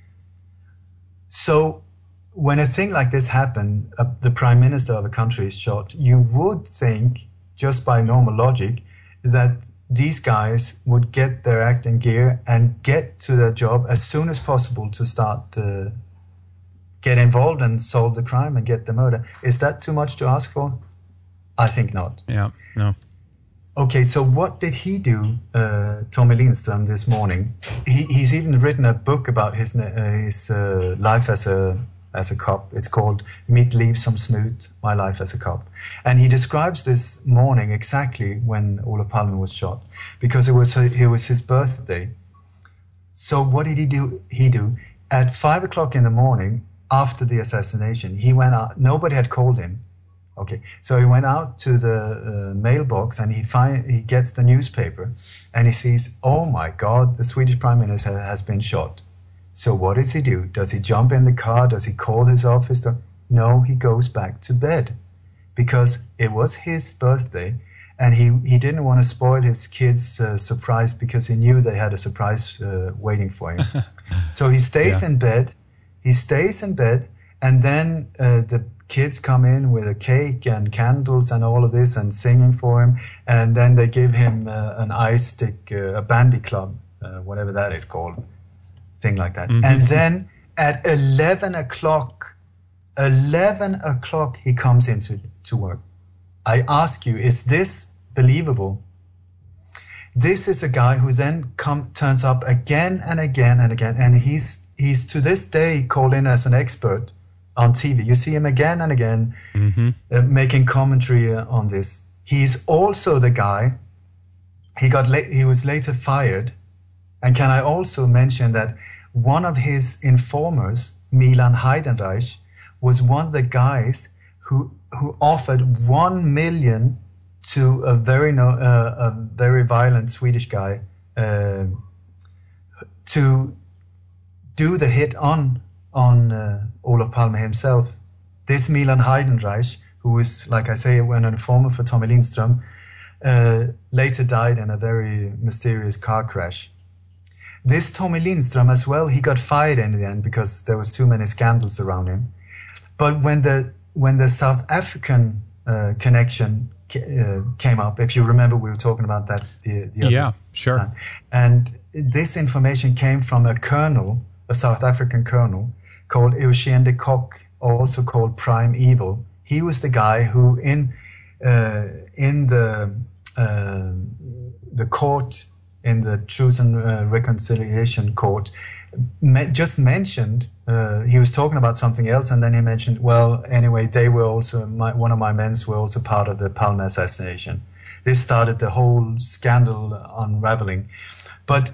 So when a thing like this happened, uh, the prime minister of a country is shot, you would think, just by normal logic, that these guys would get their act in gear and get to their job as soon as possible to start to get involved and solve the crime and get the murder. Is that too much to ask for? I think not. Yeah, no. Okay, so what did he do, uh, Tommy Lindström, this morning? He, he's even written a book about his, uh, his uh, life as a as a cop. It's called Mitt liv som snut, My Life as a Cop. And he describes this morning exactly when Olof Palme was shot, because it was it was his birthday. So what did he do? He do at five o'clock in the morning after the assassination. He went out. Nobody had called him. Okay, so he went out to the uh, mailbox and he find he gets the newspaper and he sees, oh my God, the Swedish Prime Minister has been shot. So what does he do? Does he jump in the car? Does he call his office? No, he goes back to bed because it was his birthday and he, he didn't want to spoil his kids' uh, surprise because he knew they had a surprise uh, waiting for him. So he stays yeah. in bed He stays in bed, and then uh, the kids come in with a cake and candles and all of this and singing for him, and then they give him uh, an ice stick, uh, a bandy club, uh, whatever that is called, thing like that. Mm-hmm. And then at eleven o'clock, eleven o'clock, he comes into to work. I ask you, is this believable? This is a guy who then come, turns up again and again and again, and he's he's to this day called in as an expert on T V. You see him again and again mm-hmm. uh, making commentary uh, on this. He's also the guy, he got la- he was later fired. And can I also mention that one of his informers, Milan Heidenreich, was one of the guys who who offered one million to a very no, uh, a very violent Swedish guy uh, to do the hit on on uh, Olof Palme himself. This Milan Heidenreich, who was, like I say, an informer for Tommy Lindström, uh, later died in a very mysterious car crash. This Tommy Lindström as well, he got fired in the end because there was too many scandals around him. But when the when the South African uh, connection uh, came up, if you remember, we were talking about that the, the other yeah, sure. time. And this information came from a colonel, a South African colonel, called Eugène de Kock, also called Prime Evil. He was the guy who, in uh, in the uh, the court, in the Truth and uh, Reconciliation Court, me- just mentioned uh, he was talking about something else, and then he mentioned, well, anyway, they were also my, one of my men were also part of the Palme assassination. This started the whole scandal unraveling, but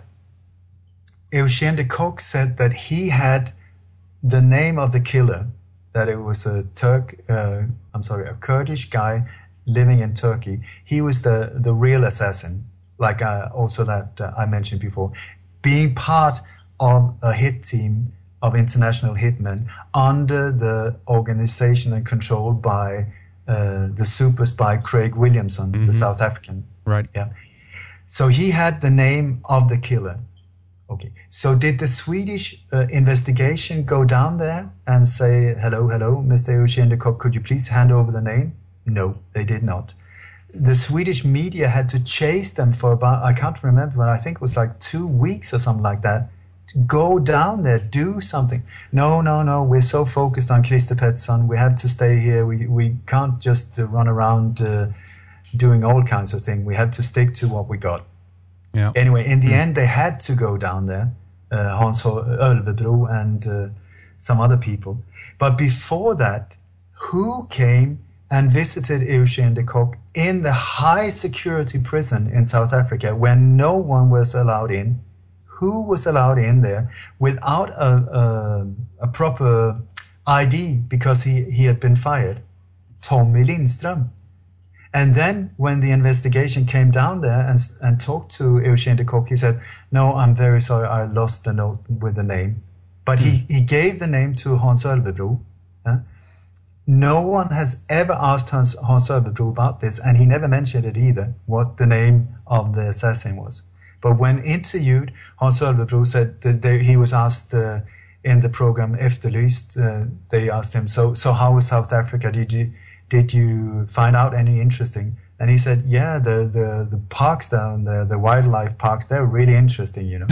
Eugène de Kock said that he had the name of the killer, that it was a Turk, uh, I'm sorry, a Kurdish guy living in Turkey. He was the, the real assassin, like uh, also that uh, I mentioned before, being part of a hit team of international hitmen under the organization and controlled by uh, the super spy Craig Williamson, mm-hmm. the South African. Right. Yeah. So he had the name of the killer. Okay, so did the Swedish uh, investigation go down there and say, hello, hello, Mister Eugène de Kock, could you please hand over the name? No, they did not. The Swedish media had to chase them for about, I can't remember, but I think it was like two weeks or something like that, to go down there, do something. No, no, no, we're so focused on Christer Pettersson, we have to stay here, we, we can't just uh, run around uh, doing all kinds of things, we have to stick to what we got. Yeah. Anyway, in the mm. end, they had to go down there, uh, Hans Ölvebro and uh, some other people. But before that, who came and visited Eugène de Kock in the high security prison in South Africa where no one was allowed in? Who was allowed in there without a, a, a proper I D because he, he had been fired? Tommy Lindström. And then when the investigation came down there and and talked to Eugène de Kock, he said, no, I'm very sorry, I lost the note with the name. But mm. he, he gave the name to Hans Ölvebro. Huh? No one has ever asked Hans, Hans Ölvebro about this, and he never mentioned it either, what the name of the assassin was. But when interviewed, Hans Ölvebro said that they, he was asked uh, in the program Efterlyst, uh, they asked him, so so how was South Africa? Did you... Did you find out any interesting? And he said, yeah, the, the, the parks down there, the wildlife parks, they're really interesting, you know.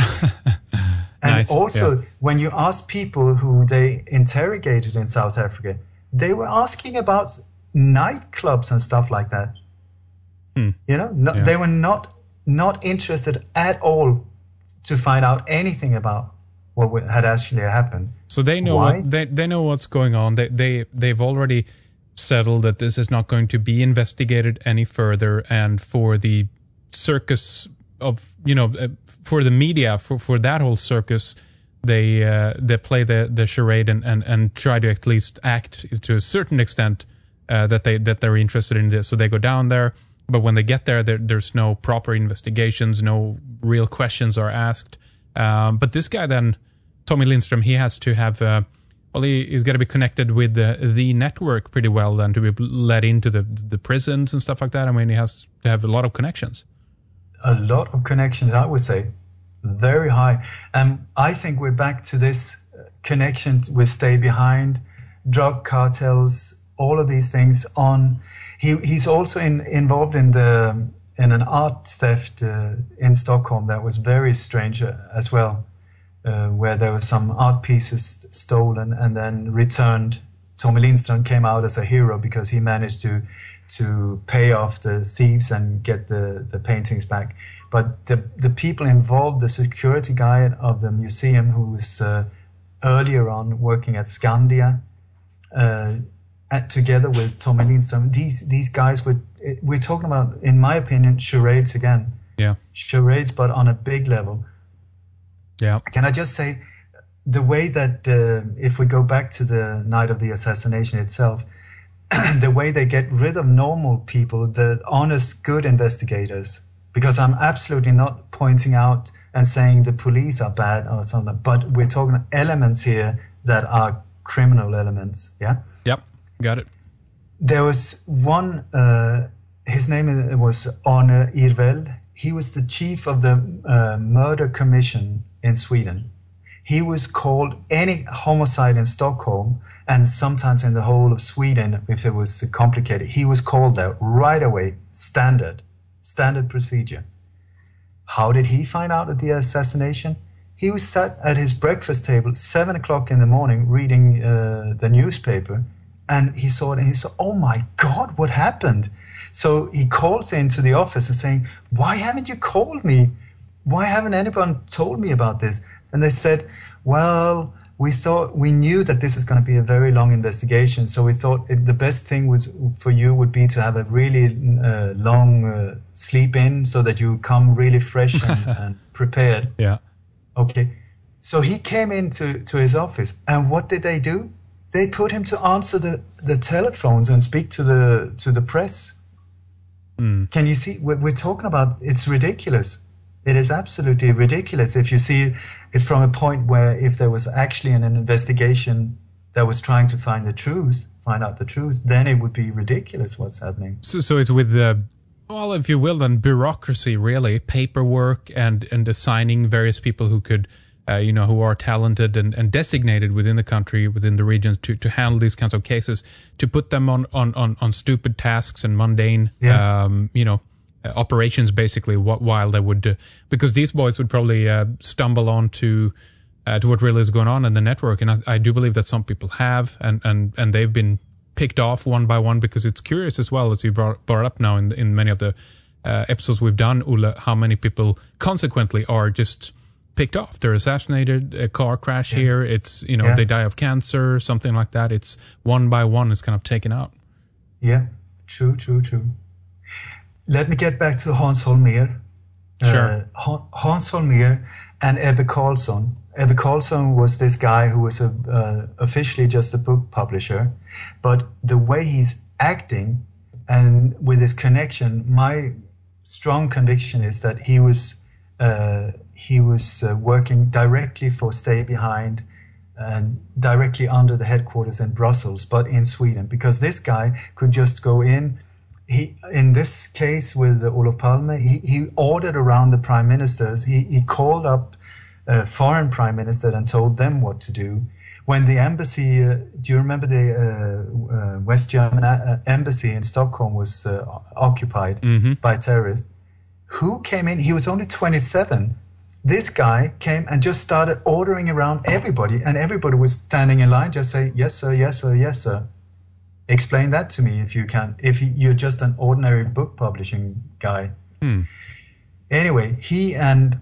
And nice. also, yeah. when you ask people who they interrogated in South Africa, they were asking about nightclubs and stuff like that. Hmm. You know, no, yeah. they were not not interested at all to find out anything about what had actually happened. So they know Why? what they they know what's going on. They they they've already settled that this is not going to be investigated any further, and for the circus of, you know, uh, for the media, for, for that whole circus, they uh, they play the, the charade and, and, and try to at least act to a certain extent uh, that they that they're interested in this. So they go down there, but when they get there, there there's no proper investigations, no real questions are asked. Um, but this guy then, Tommy Lindström, he has to have. Uh, Well, he, he's got to be connected with the, the network pretty well then to be let into the the prisons and stuff like that. I mean, he has to have a lot of connections. A lot of connections, I would say. Very high. And I think we're back to this connection with Stay Behind, drug cartels, all of these things. On he he's also in, involved in the in an art theft uh, in Stockholm that was very strange uh, as well, uh, where there were some art pieces stolen and then returned. Tommy Lindström came out as a hero because he managed to to pay off the thieves and get the, the paintings back. But the the people involved, the security guy of the museum, who was uh, earlier on working at Skandia, uh, at, together with Tommy Lindström, these these guys were, we're talking about, in my opinion, charades again. Yeah. Charades, but on a big level. Yeah. Can I just say, the way that, uh, if we go back to the night of the assassination itself, the way they get rid of normal people, the honest, good investigators, because I'm absolutely not pointing out and saying the police are bad or something, but we're talking elements here that are criminal elements, yeah? Yep, got it. There was one, uh, his name was Arne Irvel. He was the chief of the uh, murder commission in Sweden. He was called any homicide in Stockholm and sometimes in the whole of Sweden, if it was complicated, he was called there right away, standard, standard procedure. How did he find out of the assassination? He was sat at his breakfast table, seven o'clock in the morning, reading uh, the newspaper, and he saw it and he said, oh my God, what happened? So he calls into the office and saying, why haven't you called me? Why haven't anyone told me about this? And they said, well, we thought, we knew that this is going to be a very long investigation, so we thought it, the best thing was for you would be to have a really uh, long uh, sleep in so that you come really fresh and, and prepared. Yeah. Okay. So he came into to his office, and what did they do? They put him to answer the, the telephones and speak to the to the press. Mm. Can you see? We're, we're talking about, it's ridiculous. It is absolutely ridiculous if you see it from a point where if there was actually an, an investigation that was trying to find the truth, find out the truth, then it would be ridiculous what's happening. So, so it's with the, well, if you will, then bureaucracy, really, paperwork and, and assigning various people who could, uh, you know, who are talented and, and designated within the country, within the regions to, to handle these kinds of cases, to put them on, on, on, on stupid tasks and mundane, yeah. um, you know, Uh, operations basically, what while they would, uh, because these boys would probably uh, stumble on to uh, to what really is going on in the network, and I, I do believe that some people have, and, and, and they've been picked off one by one, because it's curious as well, as you brought, brought up now in in many of the uh, episodes we've done, Ulla, how many people consequently are just picked off. They're assassinated, a car crash yeah. here, it's, you know, yeah. they die of cancer, something like that. It's one by one is kind of taken out. Yeah, true, true, true. Let me get back to Hans Holmér. Sure. Uh, Hans Holmér and Ebbe Carlsson. Ebbe Carlsson was this guy who was a, uh, officially just a book publisher, but the way he's acting and with his connection, my strong conviction is that he was uh, he was uh, working directly for Stay Behind and directly under the headquarters in Brussels, but in Sweden, because this guy could just go in. He, in this case with uh, Olof Palme, he, he ordered around the prime ministers. He, he called up a foreign prime minister and told them what to do. When the embassy, uh, do you remember the uh, uh, West German uh, embassy in Stockholm was uh, occupied mm-hmm. by terrorists? Who came in? He was only twenty-seven. This guy came and just started ordering around everybody, and everybody was standing in line, just saying, yes, sir, yes, sir, yes, sir. Explain that to me if you can, if you're just an ordinary book publishing guy. Hmm. Anyway, he and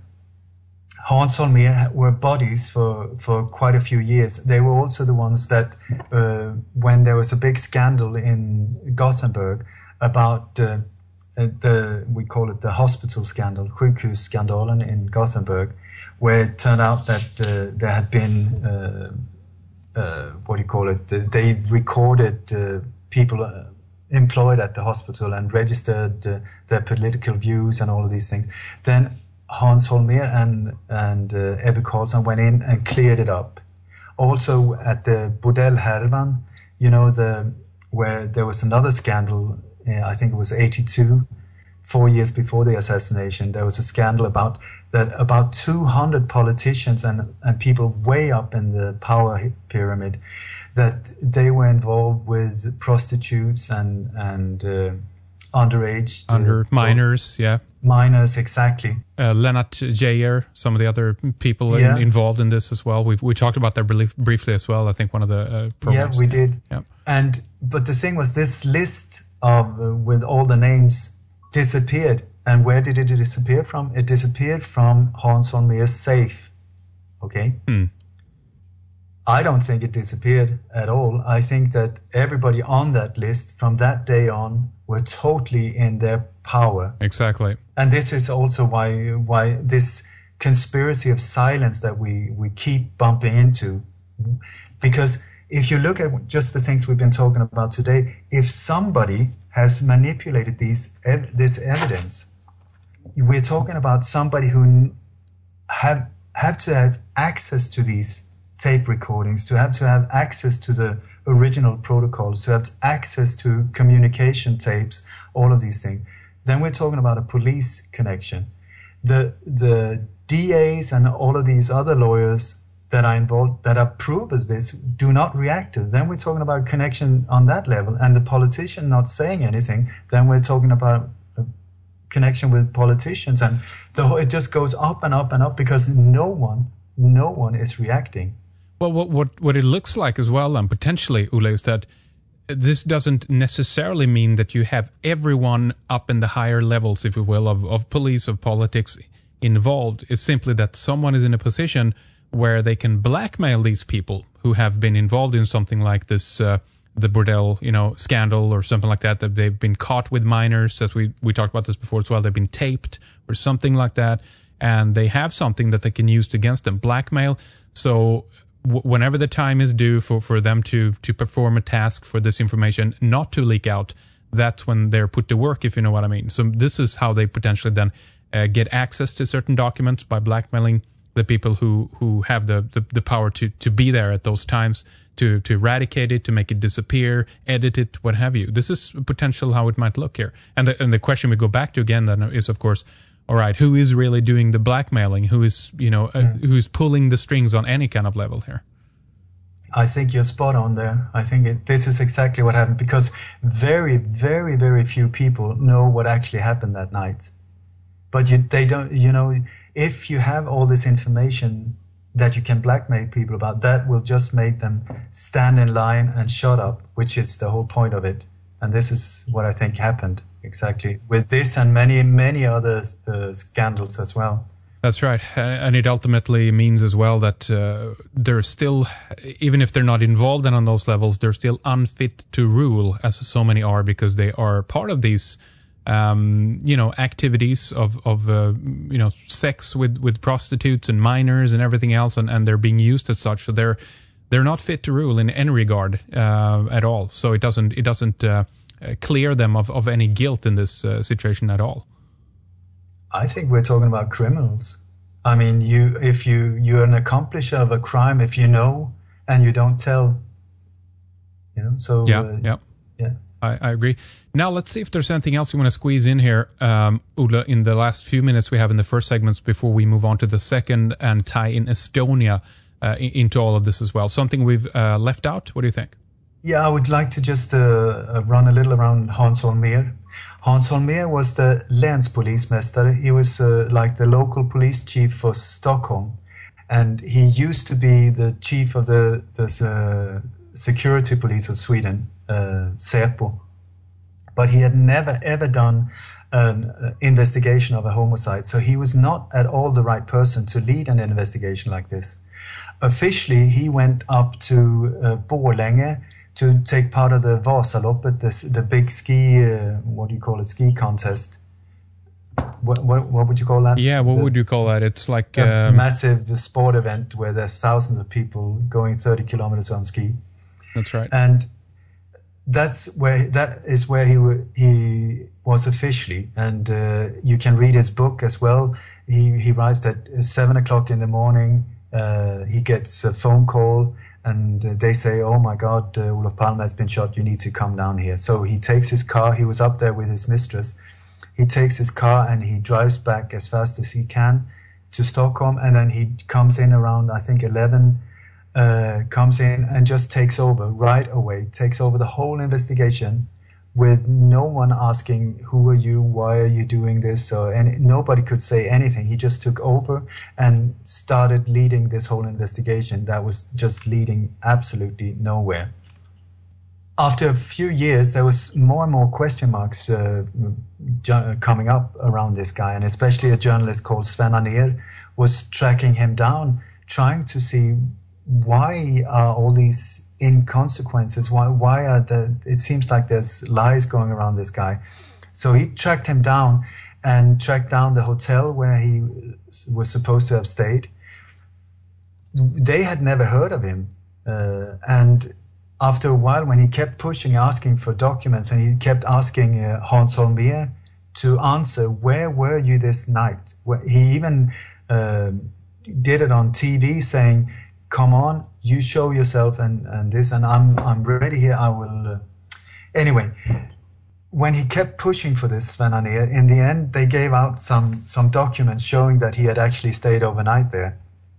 Hans Holmér were buddies for, for quite a few years. They were also the ones that, uh, when there was a big scandal in Gothenburg about uh, the, we call it the hospital scandal, sjukhusskandalen in Gothenburg, where it turned out that uh, there had been uh, Uh, what do you call it? They recorded uh, people uh, employed at the hospital and registered uh, their political views and all of these things. Then Hans Holmér and and uh, Ebbe Carlsson went in and cleared it up. Also at the Bordellhärvan, you know, the where there was another scandal. Uh, I think it was eighty-two, four years before the assassination. There was a scandal about that about two hundred politicians and, and people way up in the power pyramid, that they were involved with prostitutes and, and uh, underage. Under uh, minors, yeah. Minors, exactly. Uh, Lennart Geijer, some of the other people yeah. in, involved in this as well. We we talked about that brief, briefly as well. I think one of the uh, programs. Yeah, we did. Yeah. And but the thing was, this list of uh, with all the names disappeared. And where did it disappear from? It disappeared from Hans Holmér's safe. Okay. Hmm. I don't think it disappeared at all. I think that everybody on that list from that day on were totally in their power. Exactly. And this is also why why this conspiracy of silence that we, we keep bumping into. Because if you look at just the things we've been talking about today, if somebody has manipulated these ev- this evidence, we're talking about somebody who have have to have access to these tape recordings, to have to have access to the original protocols, to have access to communication tapes, all of these things. Then we're talking about a police connection. The the D As and all of these other lawyers that are involved, that are proof of this, do not react to it. Then we're talking about connection on that level, and the politician not saying anything. Then we're talking about a connection with politicians, and the whole, it just goes up and up and up because no one, no one is reacting. Well, what what what it looks like as well, and potentially, Olle, is that this doesn't necessarily mean that you have everyone up in the higher levels, if you will, of, of police, of politics involved. It's simply that someone is in a position where they can blackmail these people who have been involved in something like this, uh, the bordel, you know, scandal or something like that, that they've been caught with minors, as we, we talked about this before as well. They've been taped or something like that, and they have something that they can use against them, blackmail. So w- whenever the time is due for, for them to, to perform a task for this information not to leak out, that's when they're put to work, if you know what I mean. So this is how they potentially then uh, get access to certain documents, by blackmailing the people who, who have the, the, the power to, to be there at those times, to, to eradicate it, to make it disappear, edit it, what have you. This is potential how it might look here. And the, and the question we go back to again then is, of course, all right, who is really doing the blackmailing? Who is, you know, uh, Mm. who's pulling the strings on any kind of level here? I think you're spot on there. I think it, this is exactly what happened, because very, very, very few people know what actually happened that night. But you, they don't, you know, if you have all this information that you can blackmail people about, that will just make them stand in line and shut up, which is the whole point of it. And this is what I think happened exactly with this and many, many other uh, scandals as well. That's right. And it ultimately means as well that uh, they're still, even if they're not involved in on those levels, they're still unfit to rule, as so many are, because they are part of these Um, you know, activities of, of uh, you know, sex with, with prostitutes and minors and everything else, and, and they're being used as such. So they're they're not fit to rule in any regard uh, at all. So it doesn't it doesn't uh, clear them of, of any guilt in this uh, situation at all. I think we're talking about criminals. I mean, you if you you're an accomplisher of a crime, if you know and you don't tell, you know. So yeah, uh, yeah, yeah. I, I agree. Now, let's see if there's anything else you want to squeeze in here, um, Olle, in the last few minutes we have in the first segments before we move on to the second and tie in Estonia uh, into all of this as well. Something we've uh, left out? What do you think? Yeah, I would like to just uh, run a little around Hans Holmér. Hans Holmér was the länspolismästare. He was uh, like the local police chief for Stockholm. And he used to be the chief of the, the uh, security police of Sweden, uh, Säpo. But he had never, ever done an uh, investigation of a homicide. So he was not at all the right person to lead an investigation like this. Officially, he went up to uh, Borlänge to take part of the Vasaloppet, the, the big ski, uh, what do you call it, ski contest. What, what, what would you call that? Yeah, what the, would you call that? It's like a um, massive sport event where there's thousands of people going thirty kilometers on ski. That's right. And that's where that is where he w- he was officially, and uh, you can read his book as well. He he writes that at seven o'clock in the morning uh, he gets a phone call, and uh, they say, "Oh my God, uh, Olof Palme has been shot. You need to come down here." So he takes his car. He was up there with his mistress. He takes his car and he drives back as fast as he can to Stockholm, and then he comes in around, I think, eleven, uh, comes in and just takes over right away, takes over the whole investigation with no one asking, who are you, why are you doing this, or any, nobody could say anything. He just took over and started leading this whole investigation that was just leading absolutely nowhere. After a few years, there was more and more question marks uh, ju- coming up around this guy, and especially a journalist called Sven Anér was tracking him down, trying to see why are all these inconsequences, why why are the, it seems like there's lies going around this guy. So he tracked him down and tracked down the hotel where he was supposed to have stayed. They had never heard of him, uh, and after a while, when he kept pushing, asking for documents, and he kept asking uh, Hans Holmér to answer, where were you this night? Where, he even uh, did it on T V saying, come on, you show yourself and, and this, and I'm I'm ready here, I will... Uh. Anyway, when he kept pushing for this, Sven Anér, in the end, they gave out some, some documents showing that he had actually stayed overnight there.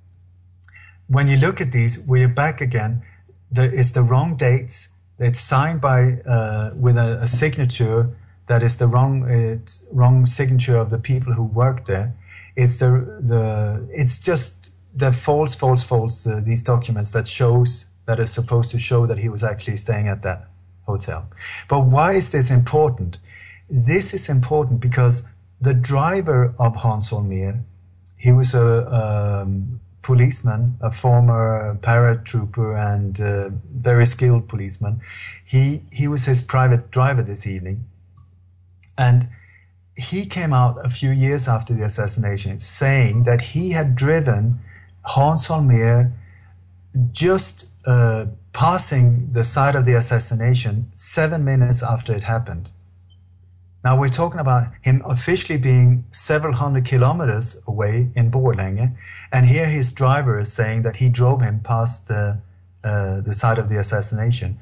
When you look at these, we're back again. The, it's the wrong dates. It's signed by uh, with a, a signature that is the wrong it's wrong signature of the people who work there. It's the the it's just the false, false, false. Uh, these documents that shows that is supposed to show that he was actually staying at that hotel. But why is this important? This is important because the driver of Hans Holmér, he was a. Um, policeman, a former paratrooper and uh, very skilled policeman. He he was his private driver this evening. And he came out a few years after the assassination saying that he had driven Hans Holmér just uh, passing the site of the assassination seven minutes after it happened. Now we're talking about him officially being several hundred kilometers away in Borlänge, and here his driver is saying that he drove him past the uh, the site of the assassination.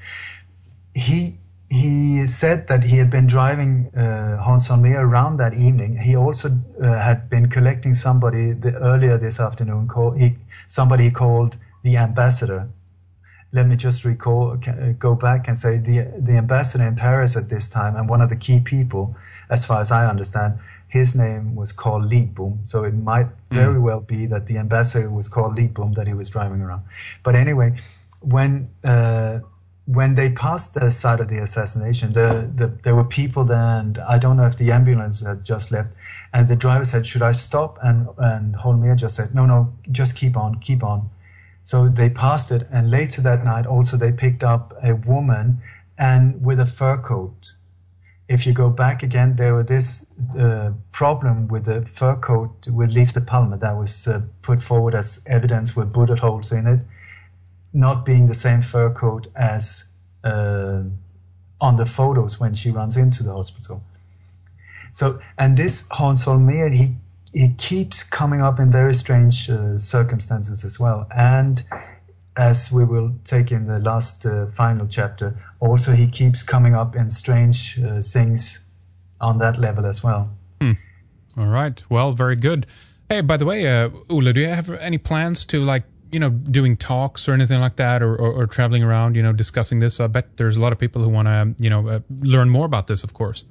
He he said that he had been driving uh, Hans Holmér around that evening. He also uh, had been collecting somebody the, earlier this afternoon, called, he, somebody he called the ambassador. Let me just recall, go back and say the the ambassador in Paris at this time, and one of the key people, as far as I understand, his name was called Lidbom. So it might very mm. well be that the ambassador was called Lidbom that he was driving around. But anyway, when uh, when they passed the site of the assassination, the, the there were people there, and I don't know if the ambulance had just left, and the driver said, "Should I stop?" And and Holmér just said, "No, no, just keep on, keep on." So they passed it, and later that night also they picked up a woman and with a fur coat. If you go back again, there was this uh, problem with the fur coat with Lisbeth Palmer that was uh, put forward as evidence with bullet holes in it, not being the same fur coat as uh, on the photos when she runs into the hospital. So, and this Hans Holmér, he He keeps coming up in very strange uh, circumstances as well. And as we will take in the last uh, final chapter, also he keeps coming up in strange uh, things on that level as well. Hmm. All right. Well, very good. Hey, by the way, uh, Olle, do you have any plans to, like, you know, doing talks or anything like that, or, or, or traveling around, you know, discussing this? I bet there's a lot of people who want to, you know, uh, learn more about this, of course.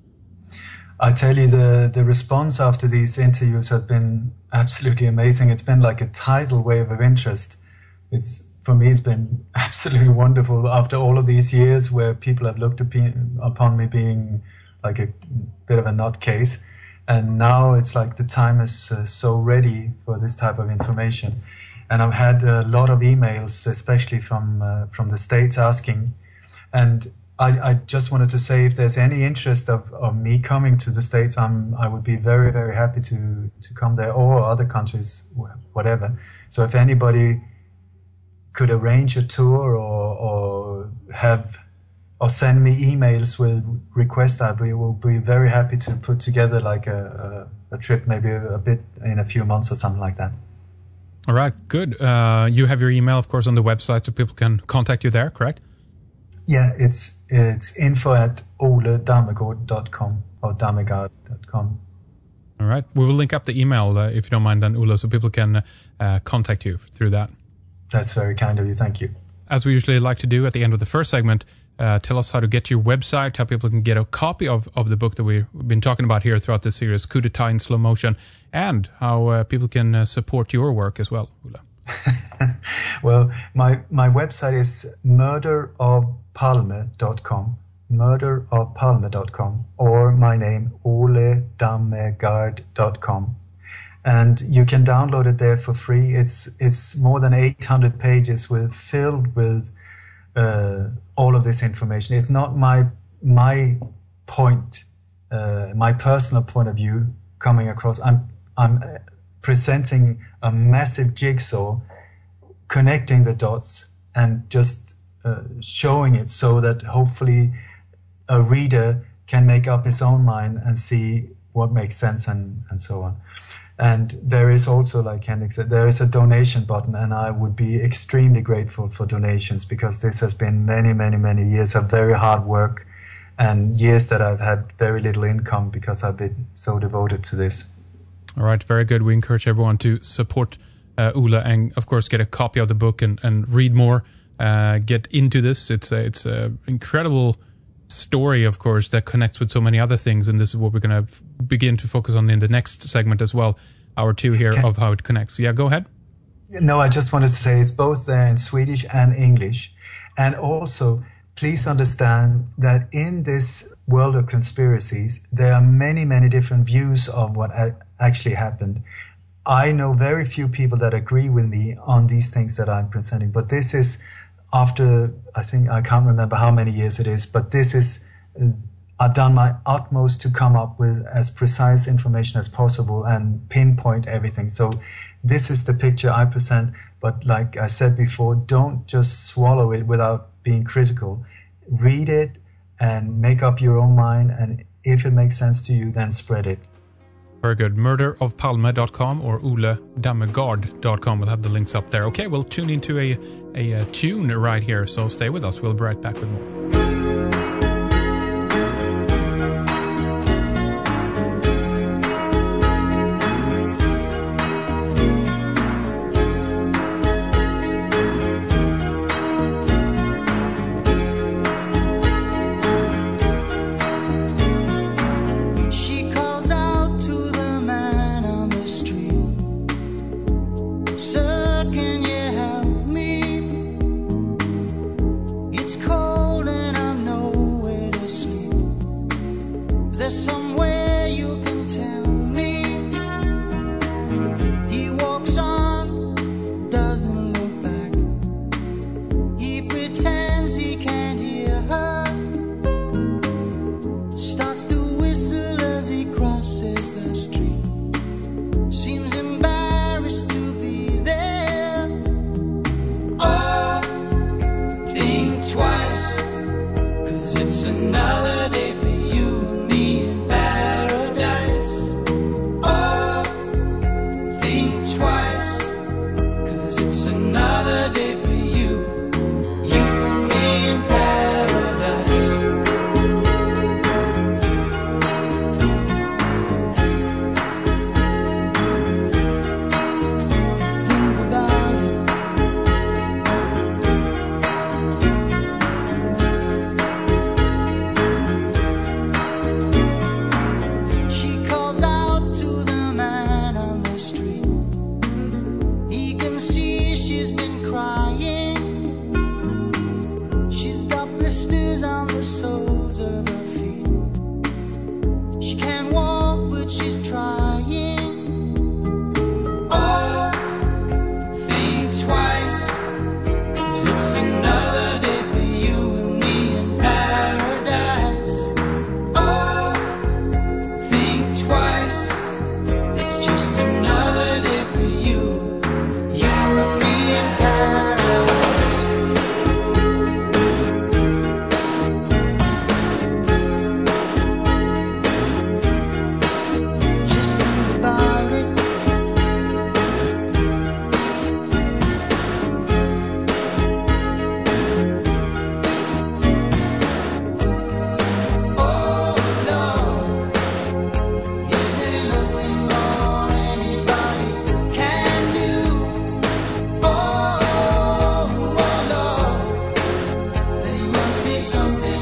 I tell you, the, the response after these interviews has been absolutely amazing. It's been like a tidal wave of interest. It's, for me, it's been absolutely wonderful after all of these years where people have looked upon me being like a bit of a nutcase. And now it's like the time is uh, so ready for this type of information. And I've had a lot of emails, especially from uh, from the States, asking. And I, I just wanted to say, if there's any interest of, of me coming to the States, I'm, I would be very, very happy to, to come there, or other countries, whatever. So if anybody could arrange a tour or, or have or send me emails with requests, I will be very happy to put together like a, a, a trip, maybe a, a bit in a few months or something like that. All right, good. Uh, you have your email, of course, on the website, so people can contact you there, correct? Yeah, it's it's info at ole dammegård dot com or dammegård dot com. All right. We will link up the email, uh, if you don't mind, then, Ola, so people can uh, contact you through that. That's very kind of you. Thank you. As we usually like to do at the end of the first segment, uh, tell us how to get to your website, how people can get a copy of, of the book that we've been talking about here throughout this series, Coup d'etat in Slow Motion, and how uh, people can uh, support your work as well, Ola. Well, my, my website is murder of palme dot com. murder of palme dot com, or my name, ole dammegard dot com. And you can download it there for free. It's it's more than eight hundred pages with filled with uh, all of this information. It's not my my point, uh, my personal point of view coming across. I'm I'm presenting a massive jigsaw, connecting the dots and just uh, showing it so that hopefully a reader can make up his own mind and see what makes sense and, and so on. And there is also, like Henrik said, there is a donation button, and I would be extremely grateful for donations, because this has been many, many, many years of very hard work and years that I've had very little income because I've been so devoted to this. All right, very good. We encourage everyone to support uh, Ola and, of course, get a copy of the book and, and read more, uh, get into this. It's a, it's an incredible story, of course, that connects with so many other things, and this is what we're going to f- begin to focus on in the next segment as well, hour two here, okay. of how it connects. Yeah, go ahead. No, I just wanted to say it's both there in Swedish and English. And also, please understand that in this world of conspiracies, there are many, many different views of what a- actually happened. I know very few people that agree with me on these things that I'm presenting, but this is after, I think, I can't remember how many years it is, but this is, uh, I've done my utmost to come up with as precise information as possible and pinpoint everything. So this is the picture I present, but like I said before, don't just swallow it without being critical. Read it and make up your own mind, and if it makes sense to you, then spread it. Very good. murder of palme dot com or ole dammegard dot com. We'll have the links up there. Okay, we'll tune into a, a, a tune right here, so stay with us. We'll be right back with more. something